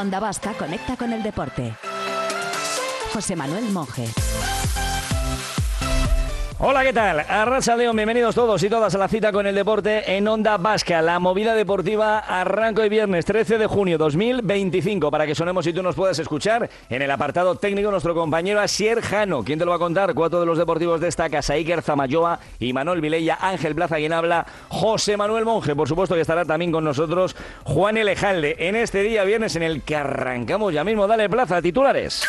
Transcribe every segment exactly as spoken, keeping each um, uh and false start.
Onda Vasca conecta con el deporte. José Manuel Monje. Hola, ¿qué tal? Arratsaldeon, bienvenidos todos y todas a la cita con el deporte en Onda Vasca. La movida deportiva arranca hoy viernes trece de junio dos mil veinticinco para que sonemos y tú nos puedas escuchar. En el apartado técnico nuestro compañero Asier Jano. ¿Quién te lo va a contar? Cuatro de los deportivos de esta casa: Iker Zamayoa, Imanol Vilella, Ángel Plaza, quien habla, José Manuel Monje. Por supuesto que estará también con nosotros Juan Elejalde en este día viernes en el que arrancamos ya mismo. Dale, Plaza, titulares.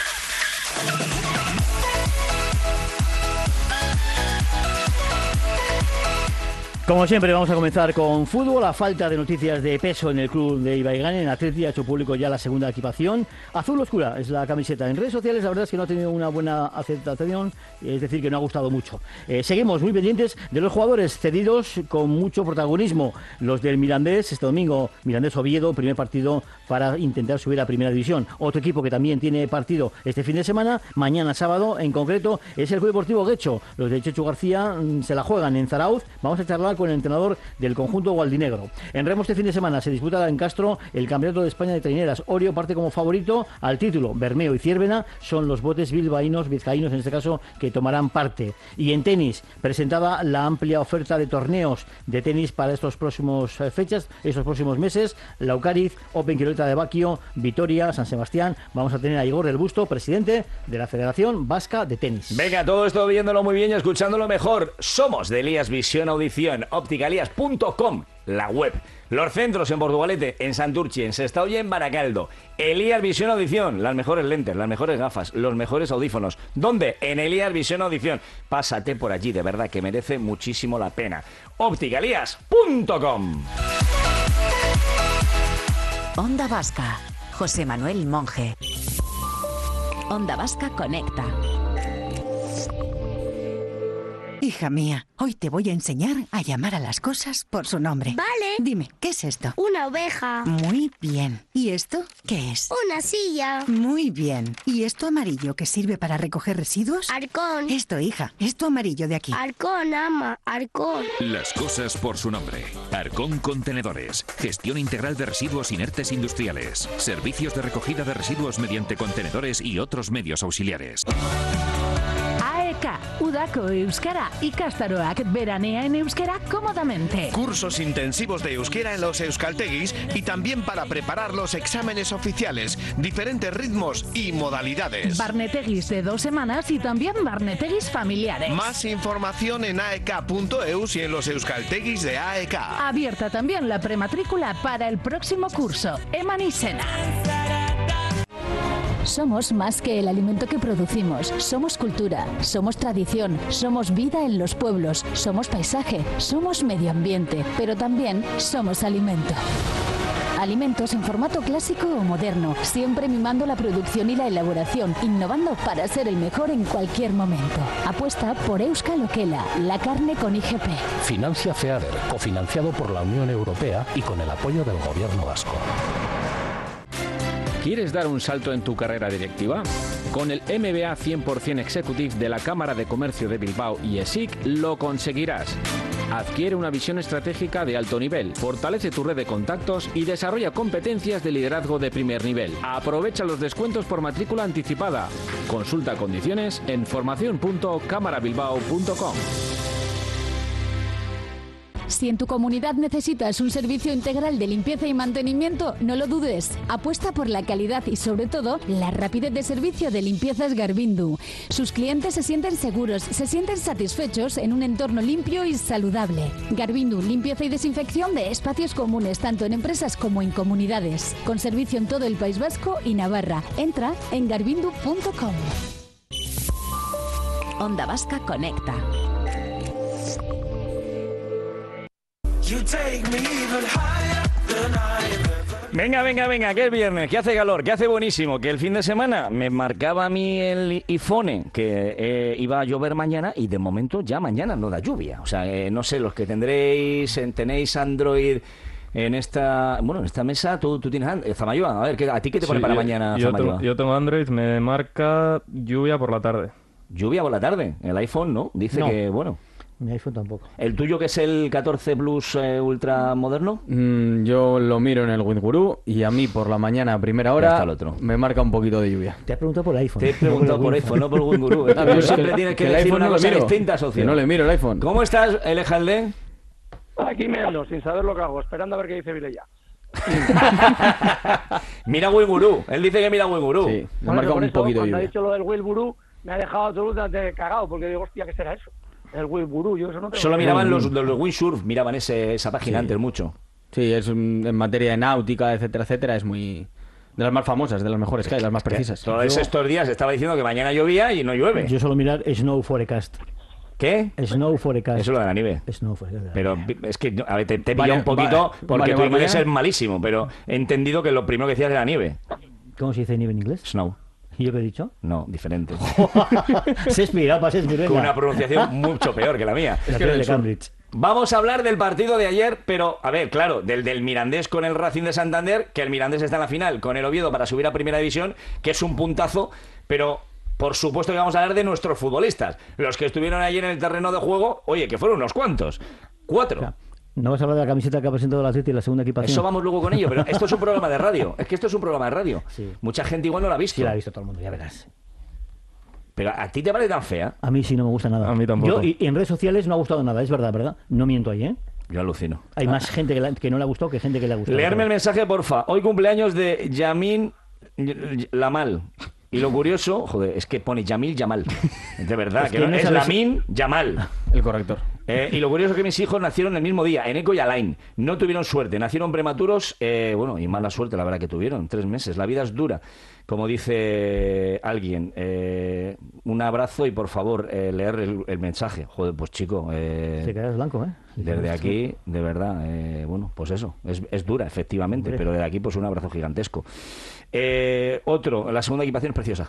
Como siempre, vamos a comenzar con fútbol. A falta de noticias de peso en el club de Ibaigane, en Atleti ha hecho público ya la segunda equipación. Azul oscura es la camiseta. En redes sociales la verdad es que no ha tenido una buena aceptación, es decir, que no ha gustado mucho. Eh, seguimos muy pendientes de los jugadores cedidos con mucho protagonismo. Los del Mirandés, este domingo, Mirandés Oviedo, primer partido para intentar subir a Primera División. Otro equipo que también tiene partido este fin de semana, mañana sábado en concreto, es el Club Deportivo Guecho. Los de Chechu García mmm, se la juegan en Zarauz. Vamos a charlar con el entrenador del conjunto gualdinegro. En remo este fin de semana se disputa en Castro el Campeonato de España de Traineras. Orio parte como favorito al título. Bermeo y Ciervena son los botes bilbaínos, vizcaínos en este caso, que tomarán parte. Y en tenis, presentada la amplia oferta de torneos de tenis para estos próximos fechas, estos próximos meses. Laucariz, Open Quiroleta de Baquio, Vitoria, San Sebastián. Vamos a tener a Igor del Busto, presidente de la Federación Vasca de Tenis. Venga, todo esto viéndolo muy bien y escuchándolo mejor. Somos de Elías Visión Audición, óptica elías punto com, la web. Los centros en Portugalete, en Santurchi, en Sestao y en Baracaldo. Elías Visión Audición, las mejores lentes, las mejores gafas, los mejores audífonos. ¿Dónde? En Elías Visión Audición. Pásate por allí, de verdad que merece muchísimo la pena. óptica elías punto com. Onda Vasca, José Manuel Monje. Onda Vasca conecta. Hija mía, hoy te voy a enseñar a llamar a las cosas por su nombre. Vale. Dime, ¿qué es esto? Una oveja. Muy bien. ¿Y esto qué es? Una silla. Muy bien. ¿Y esto amarillo que sirve para recoger residuos? Halcón. Esto, hija, esto amarillo de aquí. Halcón, ama, halcón. Las cosas por su nombre. Arcón Contenedores. Gestión integral de residuos inertes industriales. Servicios de recogida de residuos mediante contenedores y otros medios auxiliares. A E K, Udako Euskara, ikastaroak veranea en euskera cómodamente. Cursos intensivos de euskera en los euskaltegis y también para preparar los exámenes oficiales, diferentes ritmos y modalidades. Barnetegis de dos semanas y también barnetegis familiares. Más información en a e k punto e u y en los euskaltegis de A E K. Abierta también la prematrícula para el próximo curso. Eman y Sena. Somos más que el alimento que producimos. Somos cultura, somos tradición, somos vida en los pueblos, somos paisaje, somos medio ambiente, pero también somos alimento. Alimentos en formato clásico o moderno, siempre mimando la producción y la elaboración, innovando para ser el mejor en cualquier momento. Apuesta por Euskal Okela, la carne con I G P. Financia FEADER, cofinanciado por la Unión Europea y con el apoyo del Gobierno vasco. ¿Quieres dar un salto en tu carrera directiva? Con el M B A cien por ciento Executive de la Cámara de Comercio de Bilbao y E S I C lo conseguirás. Adquiere una visión estratégica de alto nivel, fortalece tu red de contactos y desarrolla competencias de liderazgo de primer nivel. Aprovecha los descuentos por matrícula anticipada. Consulta condiciones en formación punto cámara bilbao punto com. Si en tu comunidad necesitas un servicio integral de limpieza y mantenimiento, no lo dudes. Apuesta por la calidad y, sobre todo, la rapidez de servicio de Limpiezas Garbindu. Sus clientes se sienten seguros, se sienten satisfechos en un entorno limpio y saludable. Garbindu, limpieza y desinfección de espacios comunes, tanto en empresas como en comunidades. Con servicio en todo el País Vasco y Navarra. Entra en garbindu punto com. Onda Vasca conecta. Venga, venga, venga, que es viernes, que hace calor, que hace buenísimo, que el fin de semana me marcaba a mí el iPhone que eh, iba a llover mañana y de momento ya mañana no da lluvia. O sea, eh, no sé, los que tendréis, tenéis Android en esta, bueno, en esta mesa, tú, tú tienes eh, Zamayoa, a ver, ¿qué, ¿a ti qué te pone sí, para yo, mañana, yo Zamayoa? tengo, yo tengo Android, me marca lluvia por la tarde. Lluvia por la tarde, el iPhone, ¿no? Dice no. que, bueno... Mi iPhone tampoco. ¿El tuyo que es el catorce Plus eh, ultra moderno? Mm, yo lo miro en el WindGuru y a mí por la mañana a primera Ya hora está el otro. me marca un poquito de lluvia. Te he preguntado por el iPhone. Te he preguntado por iPhone, no por WindGuru. Ah, pero Tú es siempre que- tienes que que el decir iPhone una no lo cosa miro. distinta, socio. Que no le miro el iPhone. ¿Cómo estás, Elejalde? Aquí me ando, sin saber lo que hago, esperando a ver qué dice Vilella. Mira WindGuru. Él dice que mira WindGuru. Sí, me Por marca eso, por un eso, poquito de cuando ha lluvia. dicho lo del Wilburu, me ha dejado absolutamente cagado, porque digo, hostia, ¿qué será eso? El Wilburu, yo eso no tengo Solo ni miraban idea. los, los, los Windsurf, miraban ese, esa página Sí. antes mucho. Sí, es un- en materia de náutica, etcétera, etcétera, es muy... De las más famosas, de las mejores que hay, las más precisas. Todos Yo- estos días estaba diciendo que mañana llovía y no llueve. Yo solo mirar Snow Forecast. ¿Qué? Snow Forecast. Eso es lo de la nieve. Snow Forecast. Pero es que, a ver, te, te he Vale, pillado un poquito vale, porque vale, tu vale, inglés mañana. es malísimo, pero he entendido que lo primero que decías era nieve. ¿Cómo se dice nieve en inglés? Snow. ¿Y yo qué he dicho? No, diferente. Shakespeare, apa, Shakespeare, Con venga. una pronunciación mucho peor que la mía. La tele de Cambridge. Vamos a hablar del partido de ayer, pero, a ver, claro, del del Mirandés con el Racing de Santander, que el Mirandés está en la final con el Oviedo para subir a Primera División, que es un puntazo, pero por supuesto que vamos a hablar de nuestros futbolistas. Los que estuvieron ayer en el terreno de juego, oye, que fueron unos cuantos. Cuatro. ¿No vas a hablar de la camiseta que ha presentado el Atleti en la segunda equipación? Eso vamos luego con ello, pero esto es un programa de radio. Es que esto es un programa de radio. Sí. Mucha gente igual no lo ha visto. Sí, la ha visto todo el mundo, ya verás. Pero a ti te parece tan fea. A mí sí no me gusta nada. A mí tampoco. Yo, y, y en redes sociales no ha gustado nada, es verdad, ¿verdad? No miento ahí, ¿eh? Yo alucino. Hay más gente que, la- que no le ha gustado que gente que le ha gustado. Leerme el mensaje, porfa. Hoy cumpleaños de Yamin Lamal. Y lo curioso, joder, es que pone Yamil Yamal. De verdad, Es que que no, no es sabes- Lamin Yamal. El corrector. Eh, y lo curioso es que mis hijos nacieron el mismo día, Eneco y Alain. No tuvieron suerte, nacieron prematuros, eh, bueno, y mala suerte la verdad que tuvieron, tres meses. La vida es dura, como dice alguien. Eh, un abrazo y por favor, eh, leer el, el mensaje. Joder, pues chico, eh, Te quedas blanco, ¿eh? desde aquí, de verdad, eh, bueno, pues eso, es, es dura, efectivamente, Hombre. pero desde aquí, pues un abrazo gigantesco. Eh, otro, la segunda equipación es preciosa.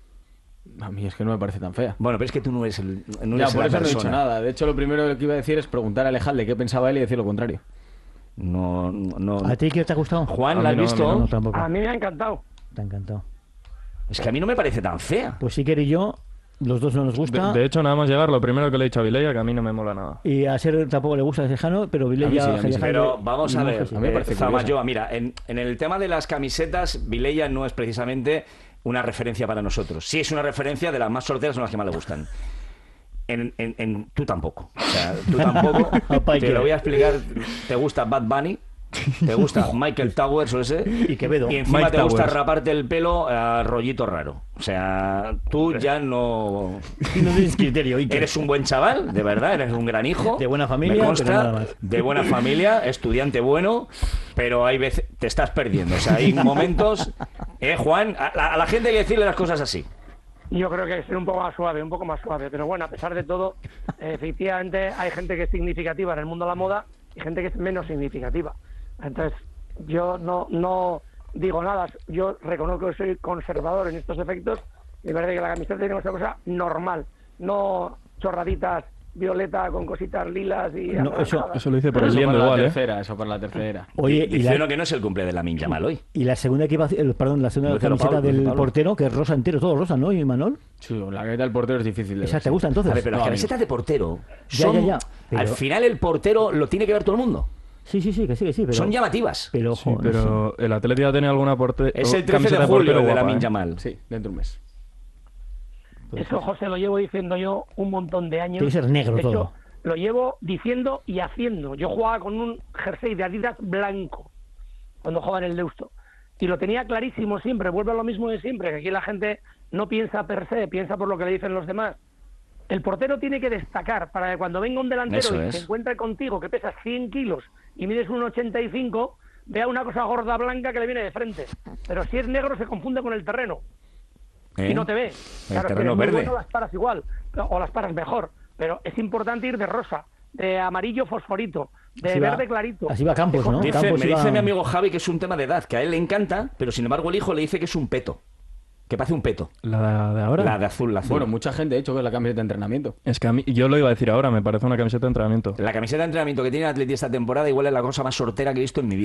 A mí es que no me parece tan fea. Bueno, pero es que tú no eres, el, no Ya, eres por la eso no he persona. dicho nada. De hecho, lo primero que iba a decir es preguntar a Alejandro qué pensaba él y decir lo contrario. No, no. ¿A ti qué te ha gustado? Juan, A ¿la has mí no, visto? a mí no, tampoco. A mí me ha encantado. Te ha encantado. Es que a mí no me parece tan fea. Pues si Iker y yo, los dos no nos gusta. De, de hecho, nada más llegar, lo primero que le he dicho a Vilella, que a mí no me mola nada. Y a Ser tampoco le gusta ese Jano, pero Vilella... A mí sí, a mí sí. Pero vamos a ver, A mí me parece eh, Zamayoa, curiosa. mira, en, en el tema de las camisetas, Vilella no es precisamente una referencia para nosotros. Sí es una referencia de las más sorteras, son las que más le gustan. En, en, en- tú tampoco. O sea, tú tampoco. Apa, Te ¿qué? lo voy a explicar. ¿Te gusta Bad Bunny? ¿Te gusta Michael Towers o ese? Y Quevedo. Y encima Mike te gusta Towers. raparte el pelo a rollito raro. O sea, tú ya no... No tienes criterio, Iker. Eres un buen chaval, de verdad, eres un gran hijo. De buena familia, me consta, pero nada más. de buena familia, estudiante bueno, pero hay veces te estás perdiendo. O sea, hay momentos, eh, Juan, a la, a la gente hay que decirle las cosas así. Yo creo que hay que ser un poco más suave, un poco más suave. Pero bueno, a pesar de todo, eh, efectivamente hay gente que es significativa en el mundo de la moda y gente que es menos significativa. Entonces, yo no, no digo nada. Yo reconozco que soy conservador en estos efectos y me parece que la camiseta tiene que ser una cosa normal, no chorraditas violeta con cositas lilas y No, eso- anaranjadas. Eso lo hice por el Eso liendo para la igual, ¿eh? tercera, eso para la tercera. Oye, y Dice la, uno que no es el cumple de la Yamal hoy. y la segunda equipación, eh, perdón, la segunda Lucero camiseta Pablo, del Lucero Pablo. portero, que es rosa entero, todo rosa, ¿no? ¿Y Manol? Sí, la camiseta del portero es difícil de ¿Esa ver, te sí. gusta entonces? A ver, pero No, las a mí camisetas de portero Ya, son... ya, ya, pero- Al final el portero lo tiene que ver todo el mundo. Sí, sí, sí, que sí, que sí. Pero, Son llamativas. Pero, Sí, ojo, no pero el Atleti ya tenía alguna porte... Es el trece camiseta de julio portero de la guapa, ¿eh? Yamal. Sí, dentro de un mes. Eso, José, lo llevo diciendo yo un montón de años. Tiene que ser negro De hecho, todo. lo llevo diciendo y haciendo. Yo jugaba con un jersey de Adidas blanco cuando jugaba en el Deusto. Y lo tenía clarísimo siempre. Vuelve a lo mismo de siempre, que aquí la gente no piensa per se, piensa por lo que le dicen los demás. El portero tiene que destacar para que cuando venga un delantero Eso y es. se encuentre contigo que pesas cien kilos y mides un ochenta y cinco, vea una cosa gorda blanca que le viene de frente. Pero si es negro se confunde con el terreno. ¿Eh? Y no te ve. El Claro, si terreno eres muy verde. bueno, las paras igual, o las paras mejor. Pero es importante ir de rosa, de amarillo fosforito, de Así va- verde clarito. así va Campos, ¿no? Dice, Campos me iba- dice mi amigo Javi que es un tema de edad, que a él le encanta, pero sin embargo el hijo le dice que es un peto. Que parece un peto. ¿La de ahora? La de azul, la azul. Bueno, mucha gente ha hecho que es la camiseta de entrenamiento. Es que a mí, yo lo iba a decir ahora, me parece una camiseta de entrenamiento. La camiseta de entrenamiento que tiene el Atleti esta temporada igual es la cosa más sortera que he visto en mi vida.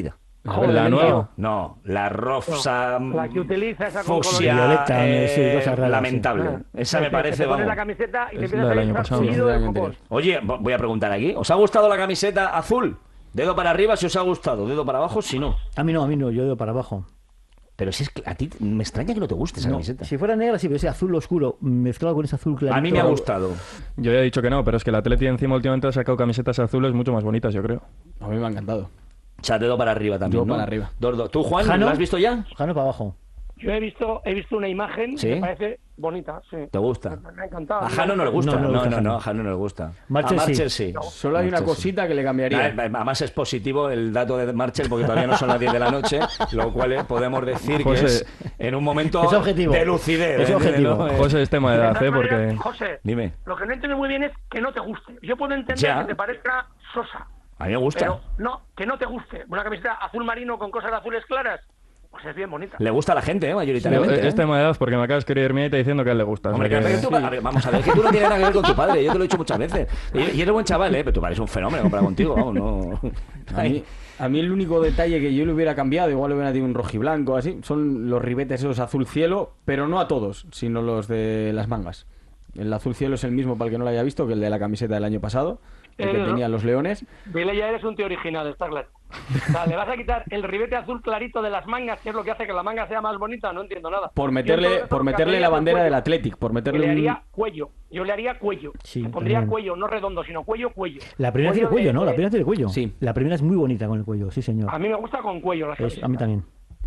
Joder, la nueva. No, la rosa... No, la que utiliza esa con fucsia, violeta, eh, sí, cosas raras, lamentable. sí. Esa me Te- parece, te pones vamos. la camiseta y te Es empieza la a del salir año pasado. fluido Sí, de del año copos. Oye, vo- voy a preguntar aquí. ¿Os ha gustado la camiseta azul? Dedo para arriba si os ha gustado, dedo para abajo si no. A mí no, a mí no, yo dedo para abajo. Pero si es que a ti me extraña que no te guste esa No, camiseta. si fuera negra, sí, pero ese azul oscuro, mezclado con ese azul clarito. A mí me ha gustado. Yo ya he dicho que no, pero es que el Atleti encima últimamente ha sacado camisetas azules mucho más bonitas, yo creo. A mí me ha encantado. O sea, dedo para arriba también, Yo ¿no? para arriba. Dos, dos. ¿Tú, Juan, Jano, lo has visto ya? Jano para abajo. Yo he visto, he visto una imagen ¿Sí? que me parece bonita, sí. ¿Te gusta? Me, me ha encantado. A Jano no le gusta. No, no No, le no, gusta no, Jano. a Jano no le gusta. Marchel a sí. Marchel sí. Solo hay una Marchel sí. cosita que le cambiaría. Nah, Además es positivo el dato de Marchel porque todavía no son las diez de la noche, lo cual eh, podemos decir José. que es en un momento Es objetivo. de lucidez. Es ¿eh? objetivo. ¿No? Eh, José es tema de De edad, todas ¿eh? Porque... maneras, José, Dime. lo que no entiendo muy bien es que no te guste. Yo puedo entender Ya. que te parezca sosa, A mí me gusta. pero no, que no te guste. Una camiseta azul marino con cosas azules claras, pues es bien bonita. Le gusta a la gente, ¿eh? Pero mayoritariamente. es ¿eh? tema de edad porque me acaba de escribir Mieta diciendo que a él le gusta. o Hombre, sea que- que- que tú- a ver, vamos a ver, que tú no tienes nada que ver con tu padre, yo te lo he dicho muchas veces. Y, y eres buen chaval, ¿eh? Pero tu padre es un fenómeno comparado contigo, vamos, no... A mí, a mí el único detalle que yo le hubiera cambiado, igual le hubiera tenido un rojiblanco así, son los ribetes esos azul cielo, pero no a todos, sino los de las mangas. El azul cielo es el mismo, para el que no lo haya visto, que el de la camiseta del año pasado, el que Eh, tenía los leones. Dile, ya eres un tío original, está claro. O sea, le vas a quitar el ribete azul clarito de las mangas, que es lo que hace que la manga sea más bonita, no entiendo nada. Por Yo meterle, todo eso por lo meterle cambiaría la por bandera cuello. del Athletic, por Yo meterle le un... haría cuello, yo le haría cuello. Sí, Le pondría también. cuello, no redondo, sino cuello, cuello. La primera tiene de- cuello, ¿no? La de- primera tiene cuello. Sí. La primera es muy bonita con el cuello, sí, señor. A mí me gusta con cuello las Es- a camisetas. mí también.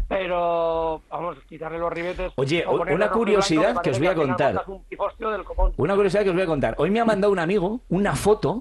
Pero, vamos, quitarle los ribetes. Oye, o ponerle una rojo y curiosidad blanco, me que os parece voy a al final contar. montas un pifostio del copón. Una curiosidad que os voy a contar. Hoy me ha mandado un amigo una foto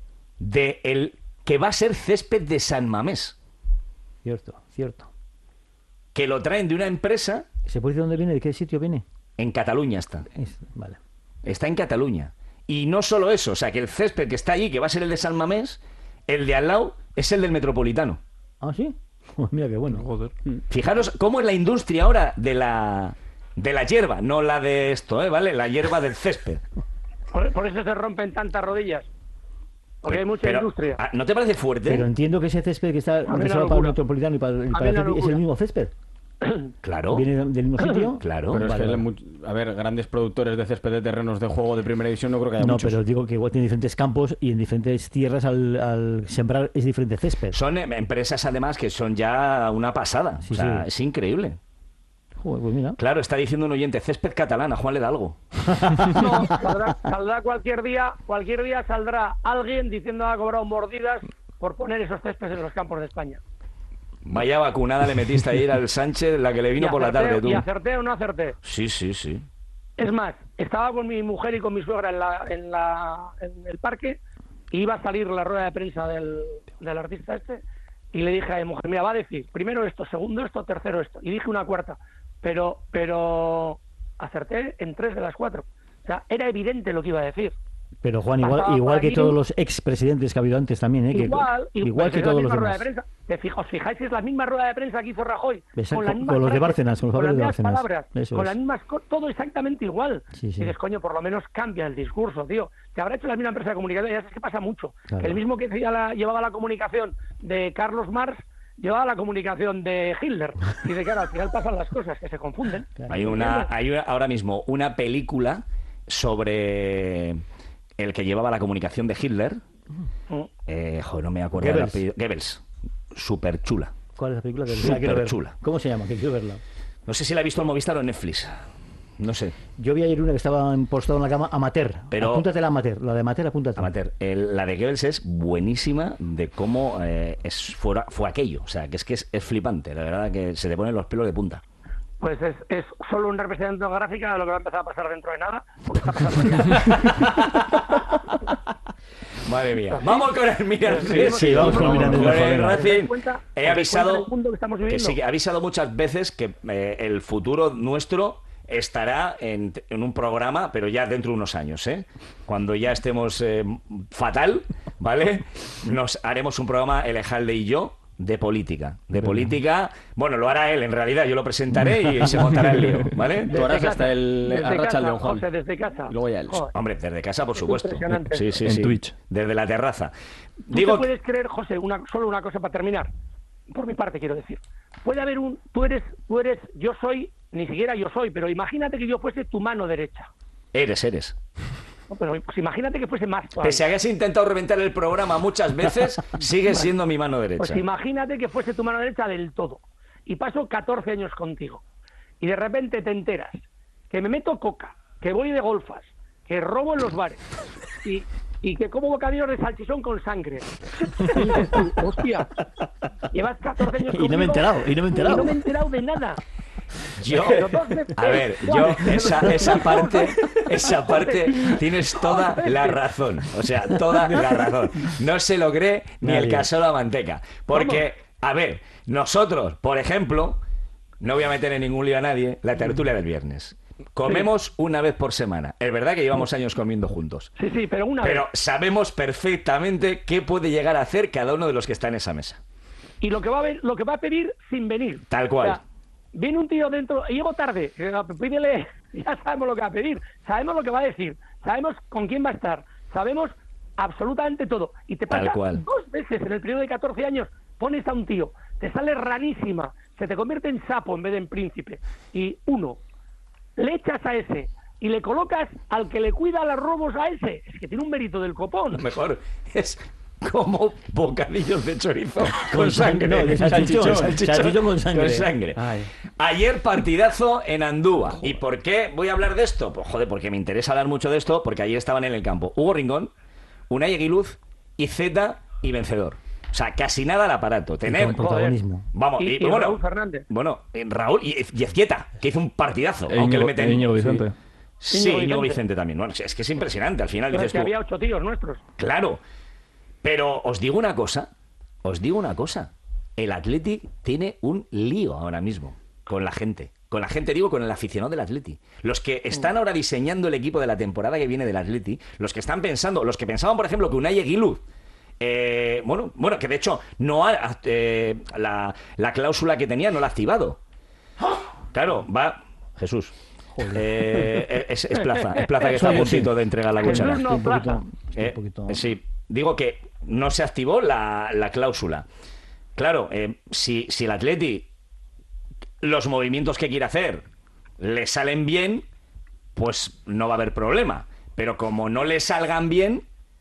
de el que va a ser césped de San Mamés, Cierto, cierto. que lo traen de una empresa ¿Se puede decir dónde viene? ¿De qué sitio viene? en Cataluña está. Es- vale. Está en Cataluña. Y no solo eso, o sea, que el césped que está allí, que va a ser el de San Mamés, el de al lado es el del Metropolitano. ¿Ah, sí? Pues mira qué bueno. Joder. Fijaros cómo es la industria ahora de la de la hierba, no la de esto, ¿eh? ¿Vale? La hierba del césped. Por, por eso se rompen tantas rodillas. Porque hay mucha Pero, industria. ah, ¿no te parece fuerte? Pero entiendo que ese césped que está A mí una reservado para el locura. Metropolitano y para, y A mí para una el Athletic, es locura. el mismo césped. Claro. ¿Viene del mismo sitio? Claro. Pero es Vale, que vale. hay much- a ver, grandes productores de césped de terrenos de juego de primera división no creo que haya No, muchos. pero digo que igual tiene diferentes campos y en diferentes tierras al, al sembrar es diferente césped. Son em- empresas además que son ya una pasada. Sí, o sea, sí. es increíble. Joder, pues mira. Claro, está diciendo un oyente, césped catalán, a Juan le da algo. No, saldrá, saldrá cualquier día, cualquier día saldrá alguien diciendo que ha cobrado mordidas por poner esos céspedes en los campos de España. Vaya vacunada le metiste ayer al Sánchez, la que le vino Y por la acerté- tarde, tú. ¿Y acerté o no acerté? Sí, sí, sí. Es más, estaba con mi mujer y con mi suegra en, la, en, la, en el parque y iba a salir la rueda de prensa del, del artista este y le dije a mi mujer, mira, va a decir primero esto, segundo esto, tercero esto. Y dije una cuarta, pero, pero acerté en tres de las cuatro. O sea, era evidente lo que iba a decir. Pero Juan, igual, Pasaba igual por que aquí. todos los expresidentes que ha habido antes también, ¿eh? Que- Igual, igual que es la todos los misma rueda demás. de prensa. ¿Te fij- ¿Os fijáis? Es la misma rueda de prensa que hizo Rajoy. Exacto, las con mismas los de frases, Bárcenas, con los con papeles las de mismas Bárcenas. palabras, Eso con es. las mismas co- todo exactamente igual. Sí, sí. Y dices, coño, por lo menos cambia el discurso, tío. Te habrá hecho la misma empresa de comunicación. Ya sabes que pasa mucho. Claro. Que el mismo que hacía la- llevaba la comunicación de Carlos Marx llevaba la comunicación de Hitler. Y de cara, al final pasan las cosas, que se confunden. Hay una, hay una- ahora mismo una película sobre el que llevaba la comunicación de Hitler. Mm. Eh, joder, no me acuerdo del Goebbels. apellido. Goebbels. Súper chula. ¿Cuál es la película? Que la Súper quiero ver. chula. ¿Cómo se llama? Que quiero verla. No sé si la he visto en Movistar o en Netflix. No sé. Yo vi ayer una que estaba postado en la cama, Amateur. Pero- Apúntate la Amateur. La de Amateur, apúntate. Amateur. El- la de Goebbels es buenísima de cómo eh, es, fuera, fue aquello. O sea, que es que es, es flipante. La verdad que se te ponen los pelos de punta. Pues es, es solo una representación gráfica de lo que va a empezar a pasar dentro de nada. Porque está pasando ya. Madre mía. Vamos con el Mirandés. Sí, sí, vamos con el Mirandés, Con por el favor. Racing. ¿Os cuenta- He os avisado cuenta el mundo que estamos que viviendo? sí, que he avisado muchas veces que eh, el futuro nuestro estará en, en un programa, pero ya dentro de unos años, ¿eh? Cuando ya estemos eh, fatal, ¿vale? Nos haremos un programa, el Ejalde y yo, de política. De política, bueno, lo hará él en realidad, yo lo presentaré y se montará el lío, ¿vale? Tú harás hasta el Desde Arracha casa, al León, Juan. José, desde casa. Y luego ya él. Joder. Hombre, desde casa, por Es supuesto. impresionante. Sí, sí, En sí. Twitch. Desde la terraza. ¿Tú Digo, te puedes creer, José, una, solo una cosa para terminar? por mi parte quiero decir, puede haber un, tú eres, tú eres, yo soy, ni siquiera yo soy, pero imagínate que yo fuese tu mano derecha. Eres, eres. No, pero pues imagínate que fuese más todavía. Pese a que has intentado reventar el programa muchas veces, sigues siendo mi mano derecha. Pues imagínate que fuese tu mano derecha del todo. Y paso catorce años contigo. Y de repente te enteras que me meto coca, que voy de golfas, que robo en los bares y, y que como bocadillos de salchichón con sangre. Y dices tú, hostia, llevas catorce años conmigo y no me he enterado, y no me he enterado. y no me he enterado de nada. Yo, a ver, yo esa, esa parte, esa parte tienes toda la razón, o sea, toda la razón. No se lo cree ni el caso de la manteca, porque, a ver, nosotros, por ejemplo, no voy a meter en ningún lío a nadie, la tertulia del viernes. Comemos una vez por semana. Es verdad que llevamos años comiendo juntos. Sí, sí, pero una Pero vez. sabemos perfectamente qué puede llegar a hacer cada uno de los que está en esa mesa. Y lo que va a ver, lo que va a pedir sin venir. Tal cual. O sea, viene un tío dentro, llego tarde, pídele, ya sabemos lo que va a pedir, sabemos lo que va a decir, sabemos con quién va a estar, sabemos absolutamente todo. Y te pasa Tal cual. dos veces en el periodo de catorce años, pones a un tío, te sale rarísima, se te convierte en sapo en vez de en príncipe. Y uno, le echas a ese y le colocas al que le cuida los robos a ese. Es que tiene un mérito del copón. Lo mejor es como bocadillos de chorizo con, Con sangre. sangre, no, de salchichón, salchichón con sangre. Con sangre. Ay. Ayer partidazo en Andúa. ¿Y por qué voy a hablar de esto? Pues joder, porque me interesa hablar mucho de esto, porque ayer estaban en el campo Hugo Rincón, Unai Aguiluz y Zeta y Vencedor. O sea, casi nada al aparato. Tener con protagonismo. Vamos, Y- y, y bueno, Raúl Fernández. Bueno, eh, Raúl y, y Ezquieta, que hizo un partidazo, E aunque Íñigo- le meten e Íñigo Vicente. Sí, Íñigo Íñigo Vicente. Vicente también. Bueno, es que es impresionante. Al final Pero dices es que tú, había ocho tíos nuestros. claro. Pero os digo una cosa, os digo una cosa. El Athletic tiene un lío ahora mismo con la gente. Con la gente, digo, con el aficionado del Athletic. Los que están ahora diseñando el equipo de la temporada que viene del Athletic, los que están pensando, los que pensaban, por ejemplo, que Unai Aguiluz, eh, bueno, bueno, que de hecho no ha, eh, la, la cláusula que tenía no la ha activado. Claro, va, Jesús. Eh, es, es Plaza, es Plaza que está a Soy- puntito sí. de entregar la Jesús cuchara. no, Un poquito, Plaza. Eh, un poquito. Sí, digo que no se activó la, la cláusula. Claro, eh, si, si el Atleti, los movimientos que quiere hacer le salen bien, pues no va a haber problema. Pero como no le salgan bien,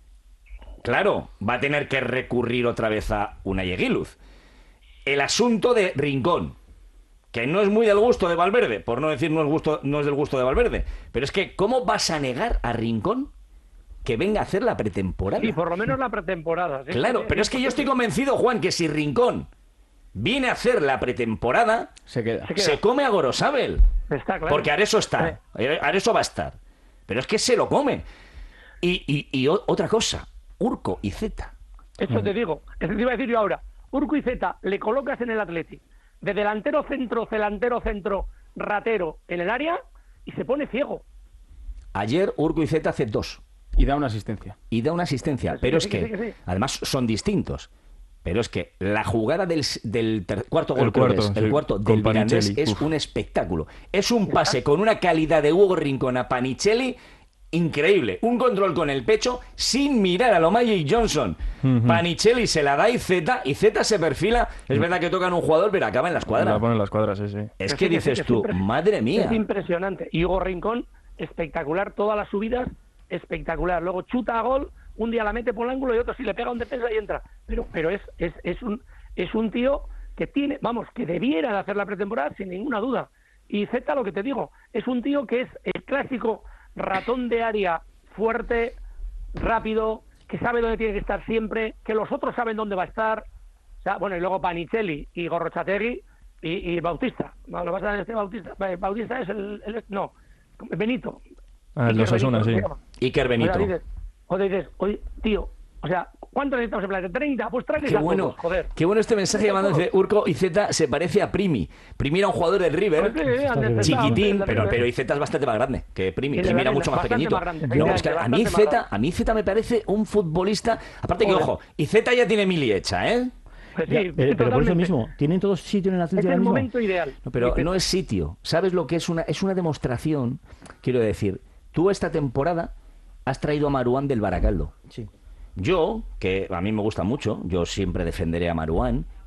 claro, va a tener que recurrir otra vez a Unai Aguiluz. El asunto de Rincón, que no es muy del gusto de Valverde, por no decir no es, gusto, no es del gusto de Valverde, pero es que ¿cómo vas a negar a Rincón que venga a hacer la pretemporada? Sí, por lo menos la pretemporada. ¿sí? Claro, pero es que yo estoy convencido, Juan, que si Rincón viene a hacer la pretemporada, Se queda. Se queda. se come a Gorosabel. Está claro. Porque Areso está. Areso va a estar. Pero es que se lo come. Y, y, y o- otra cosa, Urco y Zeta. Eso te digo. Eso te iba a decir yo ahora. Urco y Zeta le colocas en el Atleti de delantero centro, delantero centro, ratero en el área y se pone ciego. Ayer Urco y Zeta hace dos. Y da una asistencia. Y da una asistencia. Sí, Pero sí, es sí, que, sí, que sí. además, son distintos. Pero es que la jugada del, del ter- cuarto El gol, creo que cuarto, es, el sí, cuarto con del Mirandés Panicelli. es Uf. un espectáculo. Es un pase con una calidad de Hugo Rincón a Panicelli increíble. Un control con el pecho sin mirar a lo Magic Johnson. Ujú. Panicelli se la da y Zeta, y Zeta se perfila. Es verdad que tocan un jugador, pero acaba en la escuadra. La ponen en las cuadras, sí, sí. Es Sí, que sí, dices sí, que tú, siempre- madre mía. Es impresionante. Y Hugo Rincón, espectacular. Todas las subidas, espectacular. Luego chuta a gol, un día la mete por el ángulo y otro sí le pega un defensa y entra. Pero, pero es, es, es un es un tío que tiene, vamos, que debiera de hacer la pretemporada sin ninguna duda. Y Zeta, lo que te digo, es un tío que es el clásico ratón de área, fuerte, rápido, que sabe dónde tiene que estar siempre, que los otros saben dónde va a estar. O sea, bueno, y luego Panicelli y Gorrochategui y, y Bautista. No, lo vas a decir Bautista. Bautista es el, el- no, Benito. Ah, el de Iker Osasuna, Benito, sí. se llama. Iker Benito. O sea, dices, o dices, oye, tío, o sea, ¿cuánto necesitamos en plan? ¿treinta? Pues tráeles Qué a bueno, todos, joder. qué bueno este mensaje llamando dice Urco y Zeta se parece a Primi. Primi era un jugador del River, Pues sí, al de Zeta, chiquitín, al de pero, River. pero y Zeta es bastante más grande que Primi. Y de Primi era verdad, mucho más bastante pequeñito. más grande, No, es que a bastante mí más Zeta, grande. a mí Zeta me parece un futbolista, aparte que Joder. ojo, y Zeta ya tiene mili hecha, ¿eh? Pues Ya, sí, pero, pero por eso totalmente. mismo, ¿tienen todos sitio en el Es Atlético el ahora mismo? momento ideal. No, pero Dices, no es sitio. ¿Sabes lo que es una es una demostración? Quiero decir, tú esta temporada has traído a Maruán del Baracaldo. Sí. Yo, que a mí me gusta mucho, yo siempre defenderé a Maruán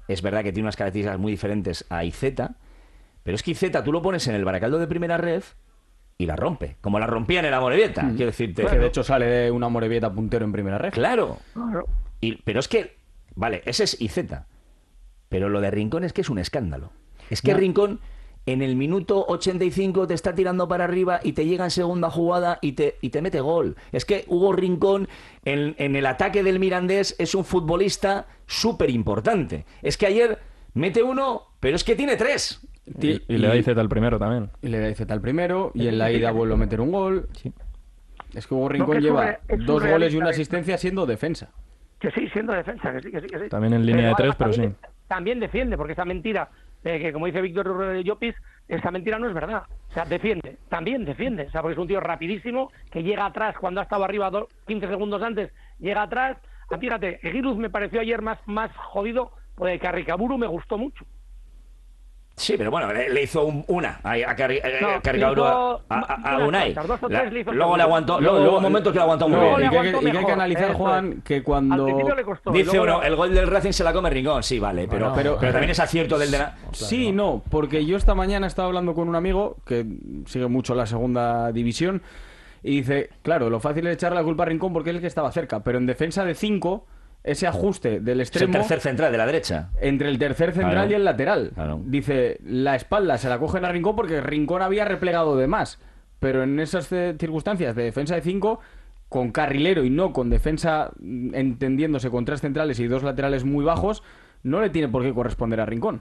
es verdad que tiene unas características muy diferentes a Iceta, pero es que Iceta tú lo pones en el Baracaldo de primera ref y la rompe, como la rompía en el Amorebieta, mm. quiero decirte. Que de hecho sale de un Amorebieta puntero en primera ref. Claro. Y, pero es que, vale, ese es Iceta, pero lo de Rincón es que es un escándalo. Es que no. Rincón en el minuto ochenta y cinco te está tirando para arriba y te llega en segunda jugada y te, y te mete gol. Es que Hugo Rincón en, en el ataque del Mirandés es un futbolista súper importante. Es que ayer mete uno, pero es que tiene tres. Y, y, y le da Iceta al primero también. Y le da Iceta al primero y en la ida vuelve a meter un gol. Sí. Es que Hugo Rincón no, que lleva re, dos goles y una asistencia siendo defensa. Que sí, siendo defensa, que sí, que sí, que sí. También en línea pero, de tres, pero también, sí. También defiende, porque esa mentira... Eh, que como dice Víctor Llopis, esa mentira no es verdad. O sea, defiende, también defiende. O sea, porque es un tío rapidísimo, que llega atrás cuando ha estado arriba do, quince segundos antes, llega atrás. Ah, fíjate, Egiruz me pareció ayer más, más jodido, porque Carricaburu me gustó mucho. Sí, pero bueno, le, le hizo un, una a, a, Carri, no, a Carricaburu a, a, a, a Unai. La, le luego le aguantó, luego, luego un momento que lo aguantó muy no, bien. Y que, y que hay que analizar, Juan, que cuando... Le costó, dice uno, el gol del Racing se la come Rincón, sí, vale, pero, bueno, pero, pero también es acierto del de la... Sí, no, porque yo esta mañana estaba hablando con un amigo que sigue mucho la segunda división y dice, claro, lo fácil es echarle la culpa a Rincón porque es el que estaba cerca, pero en defensa de cinco... ese ajuste del extremo... Es el tercer central de la derecha. Entre el tercer central claro. y el lateral. Claro. Dice, la espalda se la cogen a Rincón porque Rincón había replegado de más. Pero en esas circunstancias de defensa de cinco, con carrilero y no con defensa entendiéndose con tres centrales y dos laterales muy bajos, no le tiene por qué corresponder a Rincón.